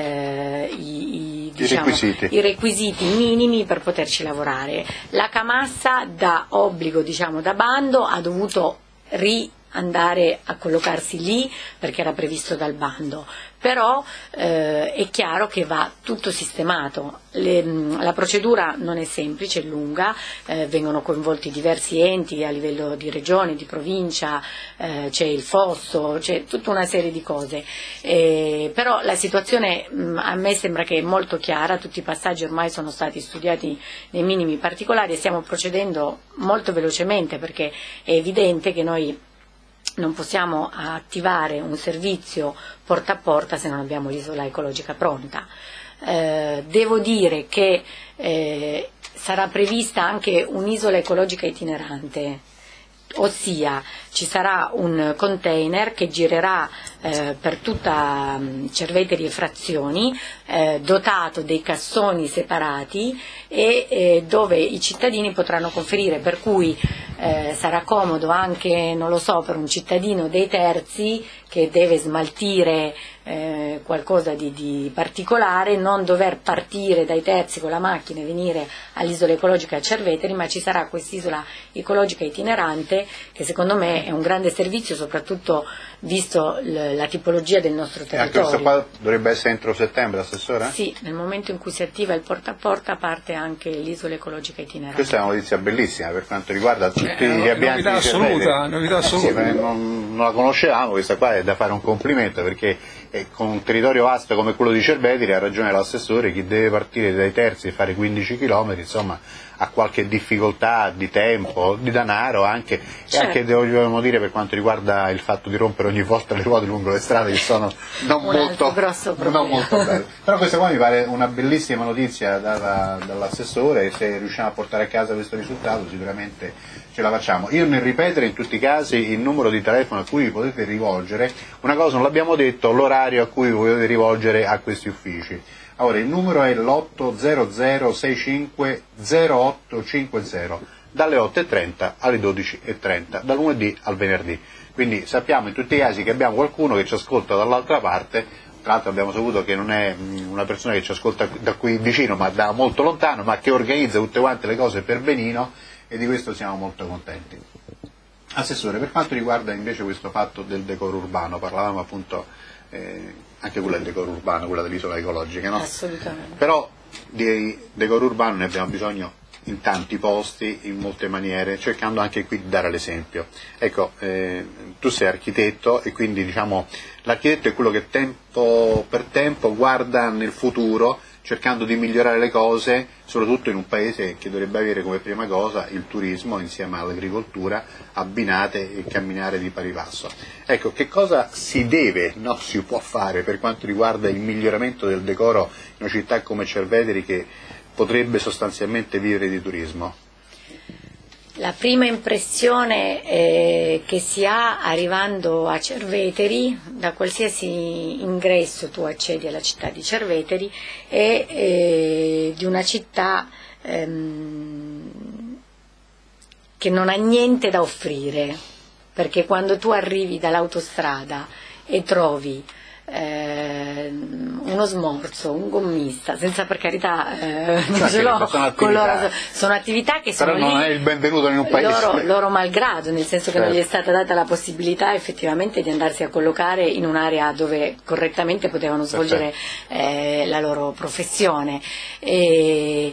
eh, i, i, diciamo, I, requisiti. i requisiti minimi per poterci lavorare. La Camassa, da obbligo, diciamo, da bando, ha dovuto ri andare a collocarsi lì perché era previsto dal bando, però eh, è chiaro che va tutto sistemato. Le, la procedura non è semplice, è lunga, eh, vengono coinvolti diversi enti a livello di regione, di provincia, eh, c'è il fosso, c'è tutta una serie di cose, eh, però la situazione mh, a me sembra che è molto chiara, tutti i passaggi ormai sono stati studiati nei minimi particolari e stiamo procedendo molto velocemente, perché è evidente che noi non possiamo attivare un servizio porta a porta se non abbiamo l'isola ecologica pronta. Eh, devo dire che eh, sarà prevista anche un'isola ecologica itinerante, ossia ci sarà un container che girerà eh, per tutta um, Cerveteri e frazioni, eh, dotato dei cassoni separati e eh, dove i cittadini potranno conferire, per cui eh, sarà comodo anche, non lo so, per un cittadino dei Terzi che deve smaltire eh, qualcosa di, di particolare, non dover partire dai Terzi con la macchina e venire all'isola ecologica a Cerveteri, ma ci sarà quest'isola ecologica itinerante che secondo me è un grande servizio, soprattutto visto l- la tipologia del nostro E anche territorio. questo qua dovrebbe essere entro settembre, Assessore? Sì, nel momento in cui si attiva il porta a porta parte anche l'isola ecologica itinerante. Questa è una notizia bellissima per quanto riguarda tutti Eh, gli abitanti novità di Cerveteri. assoluta, novità Eh sì, assoluta. ma non, non la conoscevamo, questa qua è da fare un complimento, perché eh, con un territorio vasto come quello di Cerveteri, ha ragione l'assessore, chi deve partire dai Terzi e fare quindici chilometri, insomma, ha qualche difficoltà di tempo, di denaro anche, Certo. e anche dobbiamo dire per quanto riguarda il fatto di rompere ogni volta le ruote lungo le strade, che sono non Un altro molto, grosso non problema. molto belle. Però questa qua mi pare una bellissima notizia data dall'assessore, e se riusciamo a portare a casa questo risultato sicuramente ce la facciamo. Io nel ripetere in tutti i casi il numero di telefono a cui vi potete rivolgere, una cosa non l'abbiamo detto, l'orario a cui vi potete rivolgere a questi uffici. Allora, il numero è l'otto zero zero sei cinque zero otto cinque zero, dalle otto e trenta alle dodici e trenta, dal lunedì al venerdì. Quindi sappiamo in tutti i casi che abbiamo qualcuno che ci ascolta dall'altra parte. Tra l'altro abbiamo saputo che non è una persona che ci ascolta da qui vicino, ma da molto lontano, ma che organizza tutte quante le cose per benino, e di questo siamo molto contenti. Assessore, per quanto riguarda invece questo fatto del decoro urbano, parlavamo appunto eh, anche quella del decoro urbano, quella dell'isola ecologica, no? Assolutamente. Però di decoro urbano ne abbiamo bisogno in tanti posti, in molte maniere, cercando anche qui di dare l'esempio. Ecco, eh, tu sei architetto e quindi diciamo l'architetto è quello che tempo per tempo guarda nel futuro, cercando di migliorare le cose, soprattutto in un paese che dovrebbe avere come prima cosa il turismo insieme all'agricoltura abbinate e camminare di pari passo. Ecco, che cosa si deve, no, si può fare per quanto riguarda il miglioramento del decoro in una città come Cerveteri che potrebbe sostanzialmente vivere di turismo? La prima impressione eh, che si ha arrivando a Cerveteri, da qualsiasi ingresso tu accedi alla città di Cerveteri, è eh, di una città ehm, che non ha niente da offrire, perché quando tu arrivi dall'autostrada e trovi Eh, uno smorzo, un gommista, senza per carità eh, non ce l'ho con loro, sono attività che sono però non lì, è il benvenuto in un paese loro, loro malgrado, nel senso che certo. non gli è stata data la possibilità effettivamente di andarsi a collocare in un'area dove correttamente potevano svolgere eh, la loro professione. E,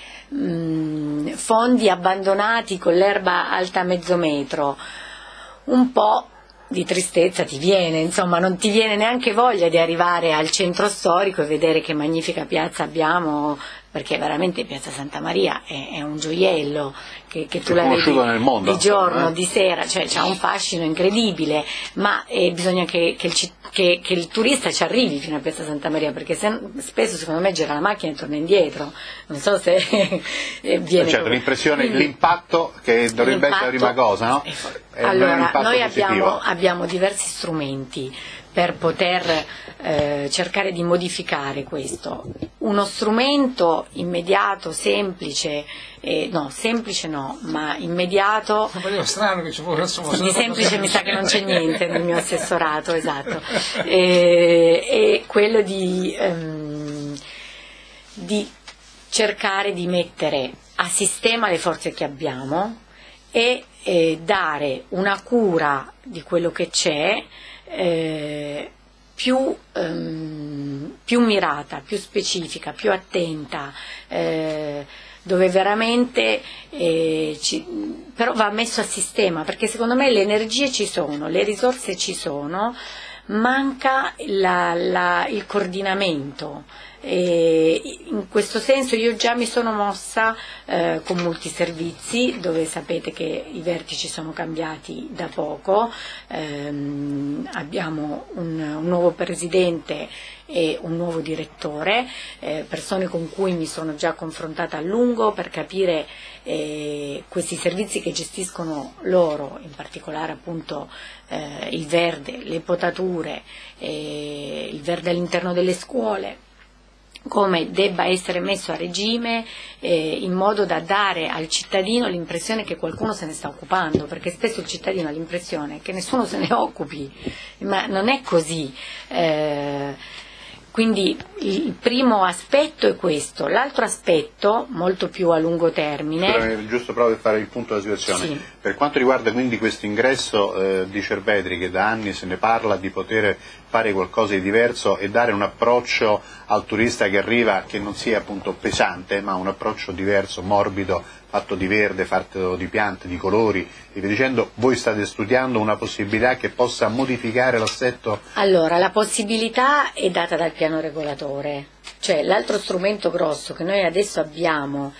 mh, fondi abbandonati con l'erba alta a mezzo metro, un po' di tristezza ti viene, insomma non ti viene neanche voglia di arrivare al centro storico e vedere che magnifica piazza abbiamo, perché veramente Piazza Santa Maria è, è un gioiello che, che tu la vedi nel mondo, di giorno, insomma, eh? di sera, cioè c'ha un fascino incredibile, ma eh, bisogna che, che, il, che, che il turista ci arrivi fino a Piazza Santa Maria, perché se, spesso secondo me gira la macchina e torna indietro, non so se viene... Certo, l'impressione, quindi, l'impatto che dovrebbe essere la prima cosa, no? È allora, noi abbiamo, abbiamo diversi strumenti per poter eh, cercare di modificare questo. Uno strumento immediato, semplice, eh, no, semplice no, ma immediato. È strano che ci fosse, insomma, di semplice mi sa che non c'è niente nel mio assessorato, esatto. E, e quello di, ehm, di cercare di mettere a sistema le forze che abbiamo e eh, dare una cura di quello che c'è eh, più, ehm, più mirata, più specifica, più attenta, eh, dove veramente eh, ci, però va messo a sistema, perché secondo me le energie ci sono, le risorse ci sono, manca la, la, il coordinamento. E in questo senso io già mi sono mossa eh, con molti servizi, dove sapete che i vertici sono cambiati da poco, ehm, abbiamo un, un nuovo presidente e un nuovo direttore, eh, persone con cui mi sono già confrontata a lungo per capire eh, questi servizi che gestiscono loro, in particolare appunto eh, il verde, le potature, eh, il verde all'interno delle scuole, come debba essere messo a regime eh, in modo da dare al cittadino l'impressione che qualcuno se ne sta occupando, perché spesso il cittadino ha l'impressione che nessuno se ne occupi, ma non è così. Eh, Quindi il primo aspetto è questo, l'altro aspetto, molto più a lungo termine... Scusami, giusto proprio per fare il punto della situazione, sì. Per quanto riguarda quindi questo ingresso eh, di Cerveteri, che da anni se ne parla di poter fare qualcosa di diverso e dare un approccio al turista che arriva che non sia appunto pesante, ma un approccio diverso, morbido, fatto di verde, fatto di piante, di colori, e via dicendo, voi state studiando una possibilità che possa modificare l'assetto? Allora, la possibilità è data dal piano regolatore, cioè l'altro strumento grosso che noi adesso abbiamo,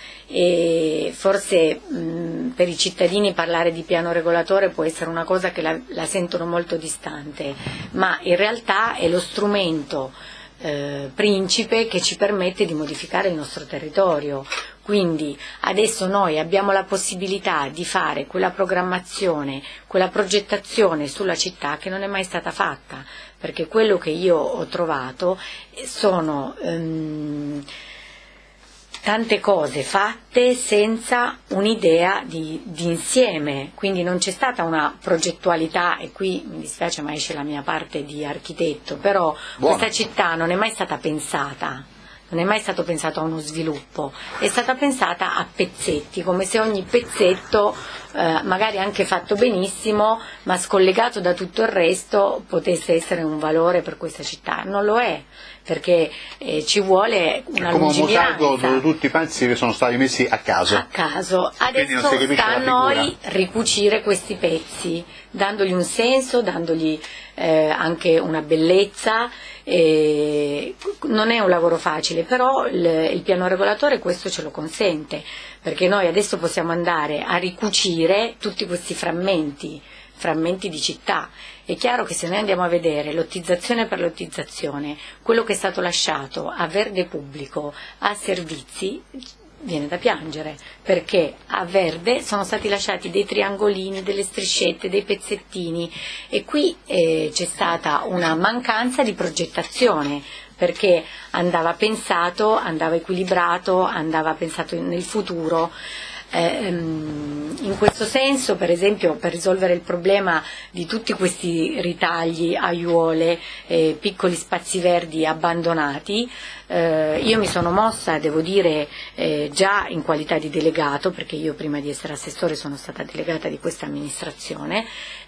e forse mh, per i cittadini parlare di piano regolatore può essere una cosa che la, la sentono molto distante, ma in realtà è lo strumento eh, principe che ci permette di modificare il nostro territorio. Quindi adesso noi abbiamo la possibilità di fare quella programmazione, quella progettazione sulla città che non è mai stata fatta, perché quello che io ho trovato sono um, tante cose fatte senza un'idea di, di insieme, quindi non c'è stata una progettualità, e qui mi dispiace ma esce la mia parte di architetto, però Buono. Questa città non è mai stata pensata. non è mai stato pensato a uno sviluppo, è stata pensata a pezzetti, come se ogni pezzetto, eh, magari anche fatto benissimo, ma scollegato da tutto il resto, potesse essere un valore per questa città. Non lo è, perché eh, ci vuole una come lungimiranza. un mosaico dove tutti i pezzi sono stati messi a caso. A caso. Quindi non Adesso si capisce sta a la noi figura. ricucire questi pezzi, dandogli un senso, dandogli eh, anche una bellezza. Eh, non è un lavoro facile, però il, il piano regolatore questo ce lo consente, perché noi adesso possiamo andare a ricucire tutti questi frammenti, frammenti di città. È chiaro che se noi andiamo a vedere lottizzazione per lottizzazione, quello che è stato lasciato a verde pubblico, a servizi, viene da piangere, perché a verde sono stati lasciati dei triangolini, delle striscette, dei pezzettini, e qui eh, c'è stata una mancanza di progettazione, perché andava pensato, andava equilibrato, andava pensato nel futuro. Eh, in questo senso, per esempio, per risolvere il problema di tutti questi ritagli, aiuole, eh, piccoli spazi verdi abbandonati, eh, io mi sono mossa, devo dire, eh, già in qualità di delegato, perché io prima di essere assessore sono stata delegata di questa amministrazione,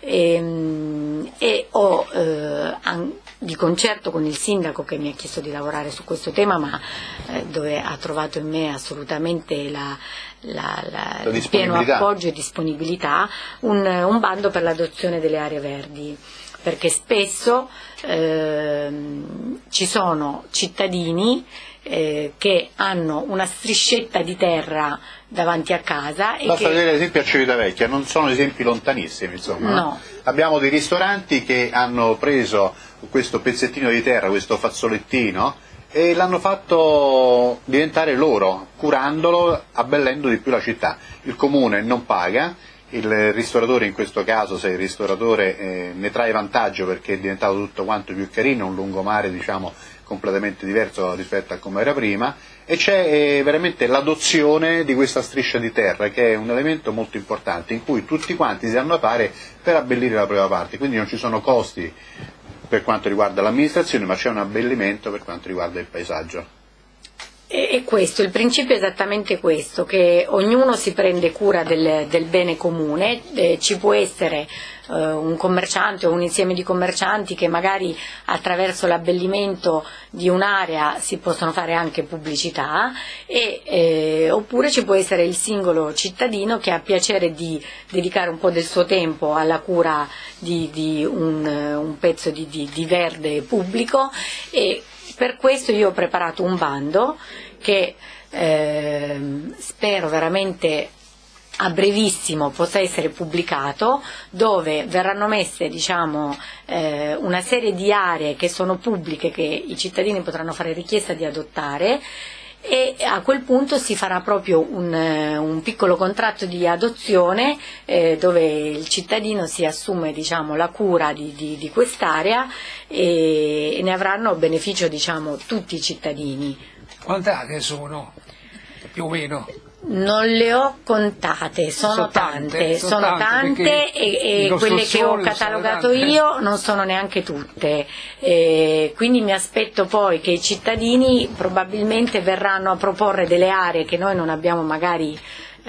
e, e ho eh, an- di concerto con il sindaco che mi ha chiesto di lavorare su questo tema, ma eh, dove ha trovato in me assolutamente la La, la, La il pieno appoggio e disponibilità, un, un bando per l'adozione delle aree verdi, perché spesso ehm, ci sono cittadini eh, che hanno una striscetta di terra davanti a casa. E Basta che... vedere l'esempio a Civitavecchia, non sono esempi lontanissimi, insomma. No. Abbiamo dei ristoranti che hanno preso questo pezzettino di terra, questo fazzolettino, e l'hanno fatto diventare loro, curandolo, abbellendo di più la città. Il comune non paga, il ristoratore in questo caso, se il ristoratore eh, ne trae vantaggio perché è diventato tutto quanto più carino, un lungomare diciamo completamente diverso rispetto a come era prima, e c'è eh, veramente l'adozione di questa striscia di terra, che è un elemento molto importante in cui tutti quanti si hanno da fare per abbellire la propria parte, quindi non ci sono costi per quanto riguarda l'amministrazione, ma c'è un abbellimento per quanto riguarda il paesaggio. E questo, il principio è esattamente questo, che ognuno si prende cura del, del bene comune. Eh, ci può essere eh, un commerciante o un insieme di commercianti che magari attraverso l'abbellimento di un'area si possono fare anche pubblicità, e, eh, oppure ci può essere il singolo cittadino che ha piacere di dedicare un po' del suo tempo alla cura di, di un, un pezzo di, di, di verde pubblico, e per questo io ho preparato un bando che eh, spero veramente a brevissimo possa essere pubblicato, dove verranno messe diciamo, eh, una serie di aree che sono pubbliche, che i cittadini potranno fare richiesta di adottare, e a quel punto si farà proprio un, un piccolo contratto di adozione eh, dove il cittadino si assume diciamo, la cura di, di, di quest'area, e, e ne avranno beneficio diciamo, tutti i cittadini. Quante aree sono, più o meno? Non le ho contate, sono, Sono tante, tante, sono sono tante, tante, e, e quelle che ho costruzioni catalogato sono tante. io non sono neanche tutte, e quindi mi aspetto poi che i cittadini probabilmente verranno a proporre delle aree che noi non abbiamo magari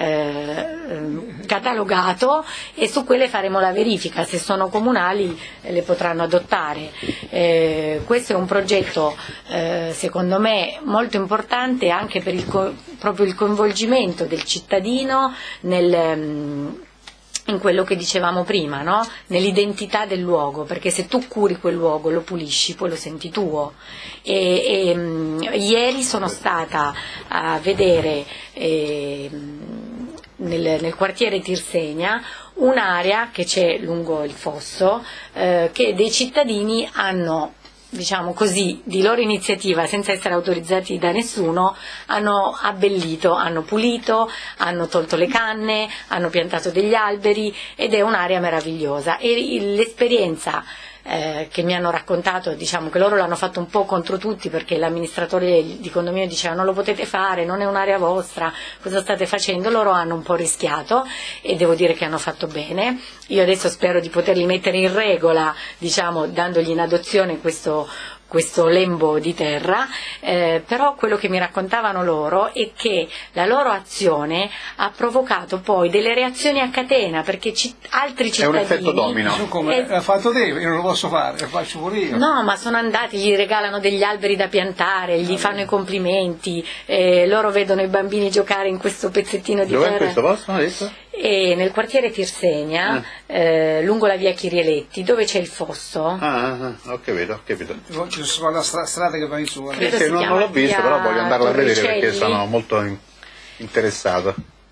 eh, catalogato, e su quelle faremo la verifica, se sono comunali le potranno adottare. Eh, questo è un progetto eh, secondo me molto importante anche per il co- proprio il coinvolgimento del cittadino nel in quello che dicevamo prima, no? Nell'identità del luogo, perché se tu curi quel luogo, lo pulisci, poi lo senti tuo. E, e, mh, ieri sono stata a vedere eh, nel, nel quartiere Tirsegna un'area che c'è lungo il fosso, eh, che dei cittadini hanno, diciamo così, di loro iniziativa, senza essere autorizzati da nessuno, hanno abbellito, hanno pulito, hanno tolto le canne, hanno piantato degli alberi, ed è un'area meravigliosa. E l'esperienza eh, che mi hanno raccontato, diciamo che loro l'hanno fatto un po' contro tutti, perché l'amministratore di condominio diceva non lo potete fare, non è un'area vostra, cosa state facendo? Loro hanno un po' rischiato, e devo dire che hanno fatto bene. Io adesso spero di poterli mettere in regola, diciamo, dandogli in adozione questo, questo lembo di terra, eh, però quello che mi raccontavano loro è che la loro azione ha provocato poi delle reazioni a catena, perché ci, altri cittadini... È un effetto domino. So come Eh, l'ha fatto te, io non lo posso fare, lo faccio pure io. No, ma sono andati, gli regalano degli alberi da piantare, gli fanno i complimenti, eh, loro vedono i bambini giocare in questo pezzettino di Dov'è terra. questo posto? Hai detto? E nel quartiere Tirsegna, eh, lungo la via Chirieletti, dove c'è il fosso. Ah, ah, ah, ho capito, ho capito. Ci sono la stra- strada che va in su. eh. Credo Sì, si non, chiama non l'ho visto, via però voglio andarlo a vedere perché Torricelli. sono molto in- interessato.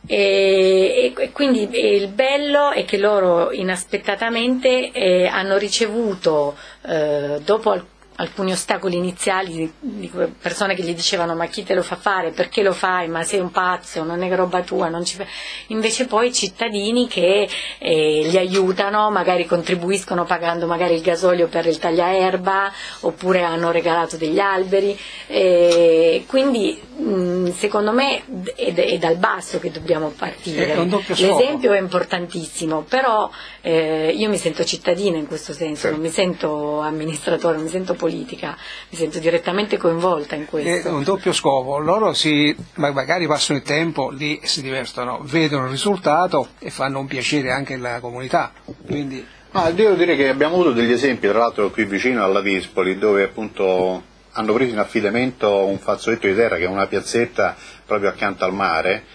E, e quindi e il bello è che loro inaspettatamente eh, hanno ricevuto, eh, dopo al- alcuni ostacoli iniziali di, di que- persone che gli dicevano ma chi te lo fa fare, perché lo fai, ma sei un pazzo, non è roba tua, non ci fa-". Invece poi cittadini che eh, li aiutano, magari contribuiscono pagando magari il gasolio per il tagliaerba, oppure hanno regalato degli alberi, e quindi mh, secondo me è, è dal basso che dobbiamo partire. È un doppio scopo. L'esempio è importantissimo, però eh, io mi sento cittadina in questo senso, Certo. non mi sento amministratore, non mi sento politica, mi sento direttamente coinvolta in È questo. un doppio scopo, loro si, ma- magari passano il tempo lì e si divertono, vedono il risultato e fanno un piacere anche alla comunità. Quindi Ma devo dire che abbiamo avuto degli esempi, tra l'altro qui vicino alla Vispoli, dove appunto hanno preso in affidamento un fazzoletto di terra che è una piazzetta proprio accanto al mare,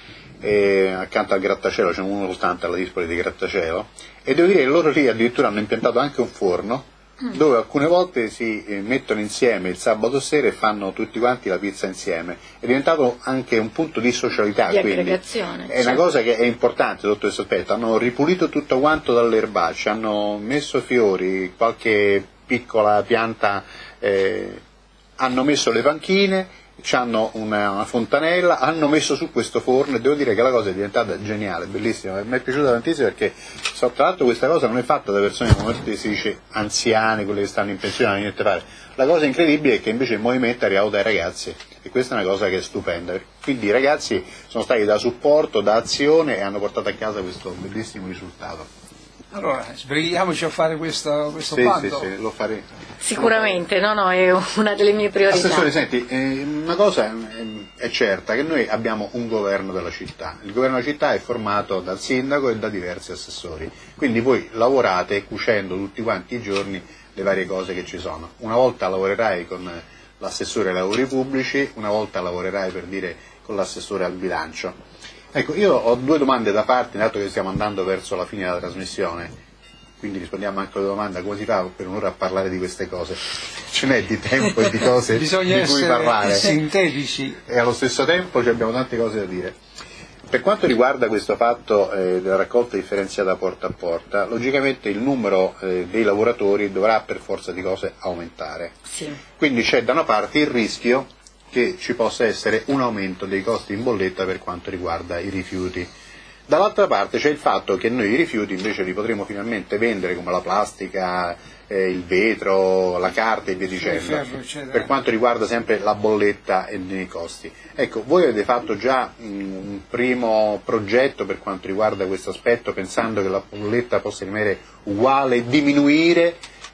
e accanto al grattacielo, c'è uno soltanto alla Vispoli di grattacielo, e devo dire che loro lì addirittura hanno impiantato anche un forno dove alcune volte si eh, mettono insieme il sabato sera e fanno tutti quanti la pizza insieme. È diventato anche un punto di socialità, Di quindi aggregazione, è una certo. cosa che è importante sotto questo aspetto. Hanno ripulito tutto quanto dalle erbacce, hanno messo fiori, qualche piccola pianta, eh, hanno messo le panchine, hanno una, una fontanella, hanno messo su questo forno, e devo dire che la cosa è diventata geniale, bellissima, mi è piaciuta tantissimo perché so, tra l'altro questa cosa non è fatta da persone come si dice anziane, quelle che stanno in pensione, non hanno niente da fare. La cosa incredibile è che invece il movimento è arrivato dai ragazzi, e questa è una cosa che è stupenda, quindi i ragazzi sono stati da supporto, da azione, e hanno portato a casa questo bellissimo risultato. allora sbrighiamoci a fare questo, questo Sì, bando. sì, sì, lo farei. Sicuramente, no, no, è una delle mie priorità. Assessore, senti, eh, una cosa è, è certa, che noi abbiamo un governo della città. Il governo della città è formato dal sindaco e da diversi assessori, quindi voi lavorate cucendo tutti quanti i giorni le varie cose che ci sono. Una volta lavorerai con l'assessore ai lavori pubblici, una volta lavorerai per dire con l'assessore al bilancio. Ecco, io ho due domande da farti, dato che stiamo andando verso la fine della trasmissione, quindi rispondiamo anche alla domanda: come si fa per un'ora a parlare di queste cose? Ce n'è di tempo e di cose Bisogna di cui essere parlare, sintetici. e allo stesso tempo ci abbiamo tante cose da dire. Per quanto riguarda questo fatto eh, della raccolta differenziata porta a porta, logicamente il numero eh, dei lavoratori dovrà per forza di cose aumentare. Sì. Quindi c'è da una parte il rischio che ci possa essere un aumento dei costi in bolletta per quanto riguarda i rifiuti. Dall'altra parte c'è il fatto che noi i rifiuti invece li potremo finalmente vendere, come la plastica, eh, il vetro, la carta e via dicendo, ferro, eccetera. per quanto riguarda sempre la bolletta e i costi. Ecco, voi avete fatto già mh, un primo progetto per quanto riguarda questo aspetto, pensando che la bolletta possa rimanere uguale, diminuire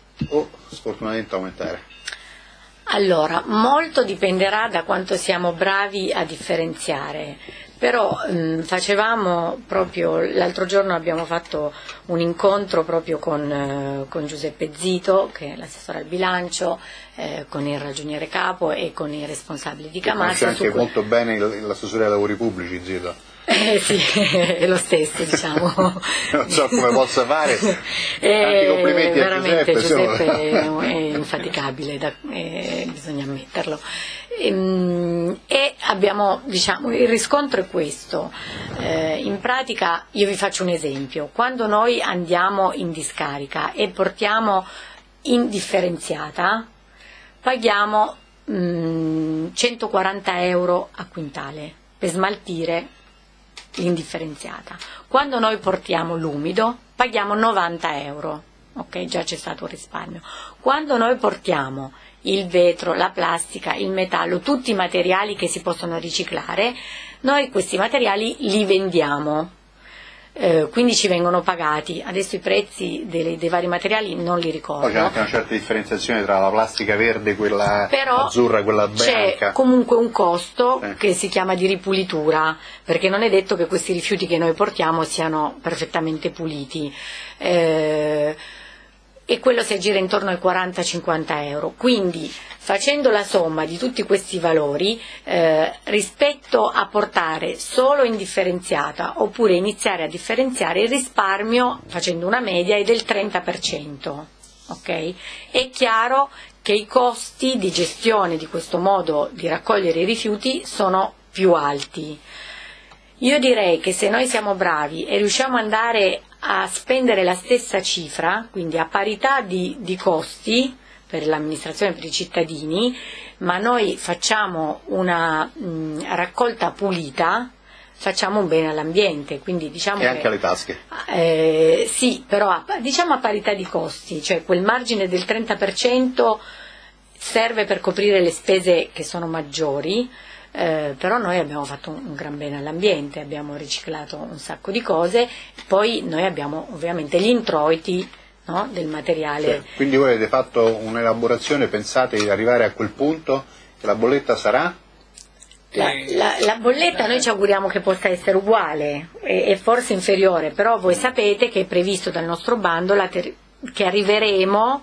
o sfortunatamente aumentare? Allora, molto dipenderà da quanto siamo bravi a differenziare, però mh, facevamo proprio, l'altro giorno abbiamo fatto un incontro proprio con, eh, con Giuseppe Zito, che è l'assessore al bilancio, eh, con il ragioniere capo e con i responsabili di Che conosce Camassia. anche su cui- molto bene il- l'assessore ai lavori pubblici, Zito. Eh sì, è lo stesso, diciamo. Non so come possa fare. Eh, Anche complimenti a veramente Giuseppe, Giuseppe insomma. è, è infaticabile, da- eh, bisogna ammetterlo. Ehm, E abbiamo, diciamo, il riscontro è questo. Eh, in pratica, io vi faccio un esempio: quando noi andiamo in discarica e portiamo indifferenziata, paghiamo mh, centoquaranta euro a quintale per smaltire l'indifferenziata. Quando noi portiamo l'umido paghiamo novanta euro, ok, già c'è stato un risparmio. Quando noi portiamo il vetro, la plastica, il metallo, tutti i materiali che si possono riciclare, noi questi materiali li vendiamo. eh, quindi ci vengono pagati. Adesso i prezzi dei, dei vari materiali non li ricordo. Poi c'è anche una certa differenziazione tra la plastica verde, quella Però azzurra e quella bianca. C'è comunque un costo eh. che si chiama di ripulitura, perché non è detto che questi rifiuti che noi portiamo siano perfettamente puliti. Eh, e quello si aggira intorno ai quaranta cinquanta euro. Quindi, facendo la somma di tutti questi valori, eh, rispetto a portare solo indifferenziata oppure iniziare a differenziare, il risparmio, facendo una media, è del trenta per cento. Okay? È chiaro che i costi di gestione di questo modo di raccogliere i rifiuti sono più alti. Io direi che se noi siamo bravi e riusciamo ad andare a spendere la stessa cifra, quindi a parità di, di costi per l'amministrazione, per i cittadini, ma noi facciamo una mh, raccolta pulita, facciamo un bene all'ambiente, quindi diciamo e anche che, alle tasche. Eh, sì, però a, diciamo a parità di costi, cioè quel margine del trenta per cento serve per coprire le spese che sono maggiori. Eh, però noi abbiamo fatto un, un gran bene all'ambiente, abbiamo riciclato un sacco di cose, poi noi abbiamo ovviamente gli introiti, no, del materiale. Sì. Quindi voi avete fatto un'elaborazione, pensate di arrivare a quel punto che la bolletta sarà? La, la, la bolletta noi ci auguriamo che possa essere uguale e, e forse inferiore, però voi sapete che è previsto dal nostro bando la ter- che arriveremo,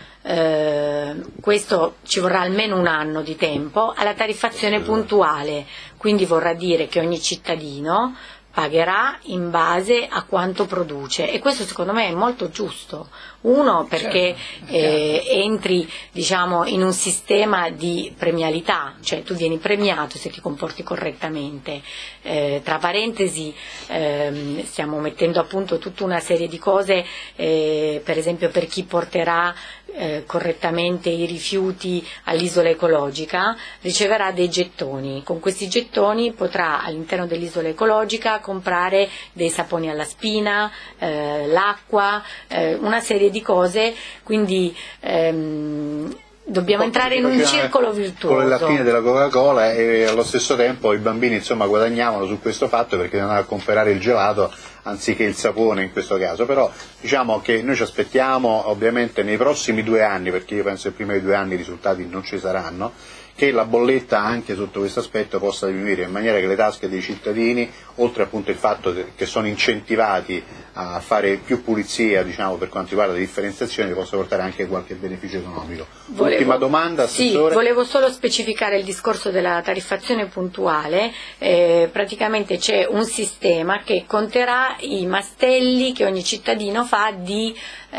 Eh, questo ci vorrà almeno un anno di tempo, alla tariffazione puntuale, quindi vorrà dire che ogni cittadino pagherà in base a quanto produce, e questo secondo me è molto giusto. Uno, perché eh, entri, diciamo, in un sistema di premialità, cioè tu vieni premiato se ti comporti correttamente. Eh, tra parentesi ehm, stiamo mettendo a punto tutta una serie di cose, eh, per esempio per chi porterà eh, correttamente i rifiuti all'isola ecologica riceverà dei gettoni. Con questi gettoni potrà all'interno dell'isola ecologica comprare dei saponi alla spina, eh, l'acqua, eh, una serie di cose, quindi ehm, dobbiamo entrare in un circolo virtuoso. Con le lattine della Coca-Cola, e allo stesso tempo i bambini insomma guadagnavano su questo fatto, perché andavano a comprare il gelato anziché il sapone in questo caso. Però diciamo che noi ci aspettiamo ovviamente nei prossimi due anni, perché io penso che prima di due anni i risultati non ci saranno, che la bolletta anche sotto questo aspetto possa diminuire, in maniera che le tasche dei cittadini, oltre appunto il fatto che sono incentivati a fare più pulizia, diciamo, per quanto riguarda le differenziazioni, possa portare anche qualche beneficio economico. Volevo, Ultima domanda, Assessore. Sì, volevo solo specificare il discorso della tariffazione puntuale. Eh, praticamente c'è un sistema che conterà i mastelli che ogni cittadino fa di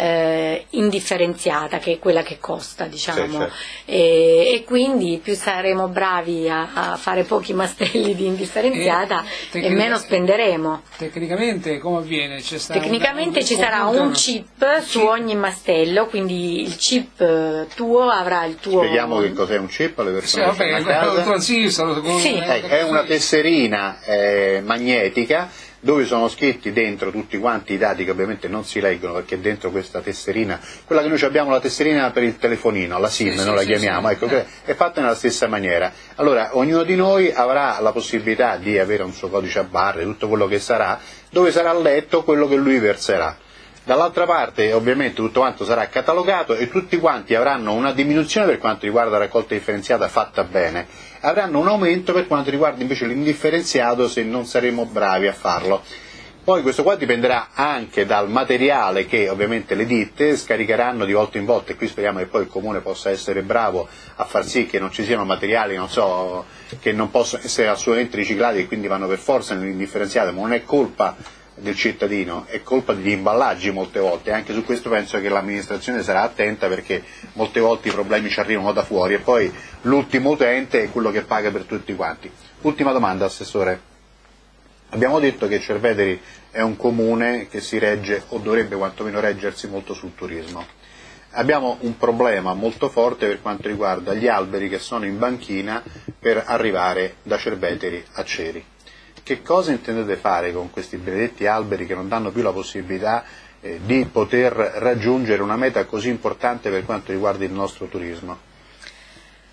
eh, indifferenziata, che è quella che costa, diciamo, sì, certo. e, e quindi più saremo bravi a, a fare pochi mastelli di indifferenziata e, e meno spenderemo. Tecnicamente come avviene? C'è Tecnicamente un, ci sarà un chip su ogni mastello, quindi il chip tuo avrà il tuo... Spieghiamo che cos'è un chip alle persone sì, che vabbè, sono a casa. Transistor, sì. Ecco, è una tesserina eh, magnetica dove sono scritti dentro tutti quanti i dati che ovviamente non si leggono, perché dentro questa tesserina, quella che noi abbiamo, la tesserina per il telefonino, la SIM, sì, noi sì, la chiamiamo, sì, ecco, sì. è fatta nella stessa maniera. Allora ognuno di noi avrà la possibilità di avere un suo codice a barre, tutto quello che sarà, dove sarà letto quello che lui verserà. Dall'altra parte ovviamente tutto quanto sarà catalogato e tutti quanti avranno una diminuzione per quanto riguarda la raccolta differenziata fatta bene, avranno un aumento per quanto riguarda invece l'indifferenziato se non saremo bravi a farlo. Poi questo qua dipenderà anche dal materiale che ovviamente le ditte scaricheranno di volta in volta, e qui speriamo che poi il Comune possa essere bravo a far sì che non ci siano materiali, non so, che non possono essere assolutamente riciclati e quindi vanno per forza nell'indifferenziato, ma non è colpa del cittadino, è colpa degli imballaggi molte volte. Anche su questo penso che l'amministrazione sarà attenta, perché molte volte i problemi ci arrivano da fuori e poi l'ultimo utente è quello che paga per tutti quanti. Ultima domanda, Assessore. Abbiamo detto che Cerveteri è un comune che si regge, o dovrebbe quantomeno reggersi, molto sul turismo. Abbiamo un problema molto forte per quanto riguarda gli alberi che sono in banchina per arrivare da Cerveteri a Ceri. Che cosa intendete fare con questi benedetti alberi che non danno più la possibilità eh, di poter raggiungere una meta così importante per quanto riguarda il nostro turismo?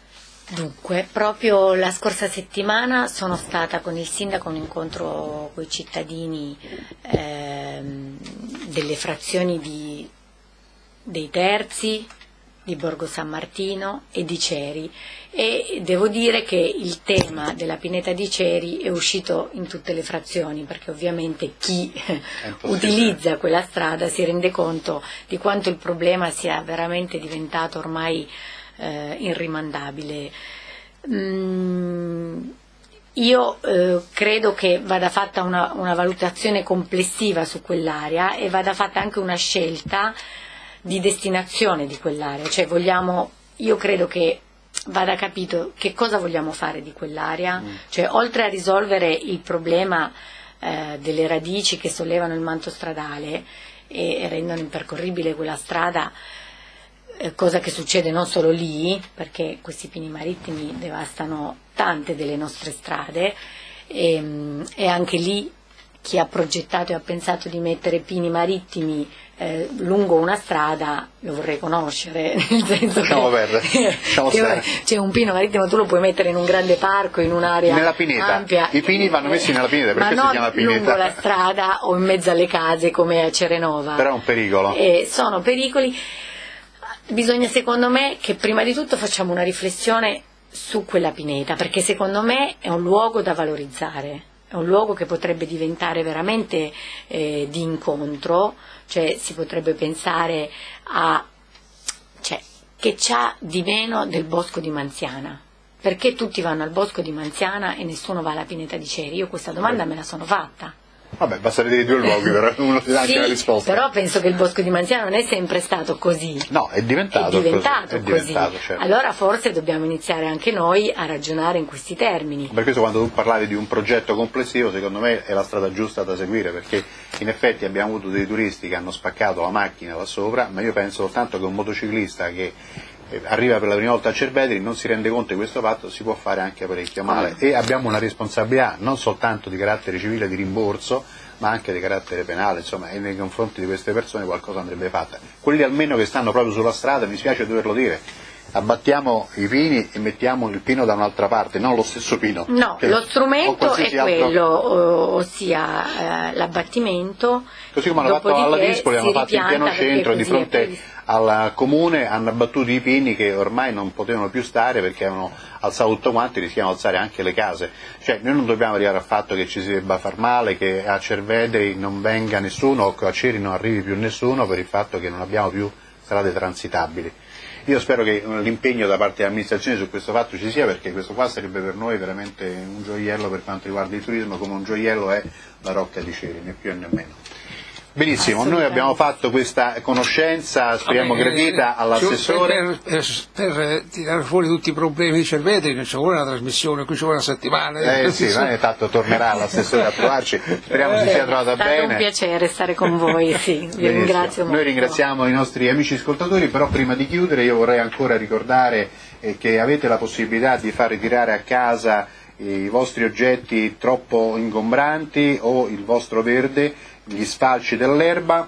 Dunque, proprio la scorsa settimana sono stata con il sindaco a un incontro con i cittadini ehm, delle frazioni di, dei Terzi, di Borgo San Martino e di Ceri, e devo dire che il tema della pineta di Ceri è uscito in tutte le frazioni, perché ovviamente chi utilizza quella strada si rende conto di quanto il problema sia veramente diventato ormai eh, irrimandabile. Mm, io eh, credo che vada fatta una, una valutazione complessiva su quell'area e vada fatta anche una scelta di destinazione di quell'area, cioè vogliamo, io credo che vada capito che cosa vogliamo fare di quell'area, mm. cioè oltre a risolvere il problema eh, delle radici che sollevano il manto stradale e, e rendono impercorribile quella strada, eh, cosa che succede non solo lì, perché questi pini marittimi devastano tante delle nostre strade, e, e anche lì chi ha progettato e ha pensato di mettere pini marittimi eh, lungo una strada lo vorrei conoscere, nel senso Lasciamo che, perdere. Lasciamo che c'è un pino marittimo, tu lo puoi mettere in un grande parco, in un'area nella pineta. ampia. I pini vanno messi nella pineta, perché ma si chiama non pineta? lungo la strada o in mezzo alle case come a Cerenova. Però è un pericolo. Eh, sono pericoli. Bisogna, secondo me, che prima di tutto facciamo una riflessione su quella pineta, perché secondo me è un luogo da valorizzare. È un luogo che potrebbe diventare veramente eh, di incontro, cioè si potrebbe pensare a, cioè, che c'ha di meno del bosco di Manziana. Perché tutti vanno al bosco di Manziana e nessuno va alla pineta di Ceri? Io questa domanda me la sono fatta. Vabbè, basta vedere i due luoghi, però uno ti dà anche Sì, la risposta. però penso che il bosco di Manziana non è sempre stato così. No, è diventato, è diventato così. È così. diventato, certo. Allora forse dobbiamo iniziare anche noi a ragionare in questi termini. Per questo quando tu parlavi di un progetto complessivo, secondo me è la strada giusta da seguire, perché in effetti abbiamo avuto dei turisti che hanno spaccato la macchina là sopra, ma io penso soltanto che un motociclista che arriva per la prima volta a Cerveteri non si rende conto di questo fatto, si può fare anche parecchio male, e abbiamo una responsabilità non soltanto di carattere civile di rimborso, ma anche di carattere penale, insomma, e nei confronti di queste persone qualcosa andrebbe fatta. Quelli almeno che stanno proprio sulla strada, mi spiace doverlo dire, abbattiamo i pini e mettiamo il pino da un'altra parte, non lo stesso pino. No, che, lo strumento è altro... quello, ossia eh, l'abbattimento. Così come hanno fatto alla Dispoli, hanno fatto in pieno centro, di fronte al comune, hanno abbattuto i pini che ormai non potevano più stare perché avevano alzato tutto quanto e rischiano di alzare anche le case. Cioè noi non dobbiamo arrivare al fatto che ci si debba far male, che a Cerveteri non venga nessuno o che a Ceri non arrivi più nessuno per il fatto che non abbiamo più strade transitabili. Io spero che l'impegno da parte dell'amministrazione su questo fatto ci sia, perché questo qua sarebbe per noi veramente un gioiello per quanto riguarda il turismo, come un gioiello è la Rocca di Ceri, né più né meno. Benissimo, noi abbiamo fatto questa conoscenza, speriamo gradita all'assessore. Per, per, per tirare fuori tutti i problemi di Cerveteri non ci vuole una trasmissione, qui ci vuole una settimana. Eh sì, ma tanto tornerà l'assessore a trovarci, speriamo si sia trovata bene. È stato un piacere stare con voi, sì, vi ringrazio molto. Noi ringraziamo i nostri amici ascoltatori, però prima di chiudere io vorrei ancora ricordare eh, che avete la possibilità di far ritirare a casa i vostri oggetti troppo ingombranti o il vostro verde, gli sfalci dell'erba,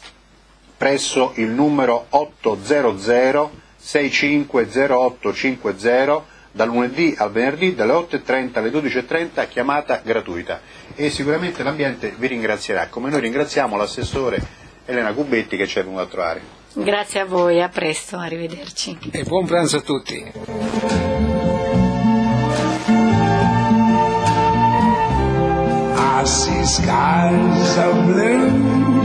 presso il numero ottocento sei cinque zero otto cinquanta, dal lunedì al venerdì dalle otto e trenta alle dodici e trenta, chiamata gratuita, e sicuramente l'ambiente vi ringrazierà, come noi ringraziamo l'assessore Elena Cubetti che ci è venuta a trovare. Grazie a voi, a presto, arrivederci. E buon pranzo a tutti. I see skies of blue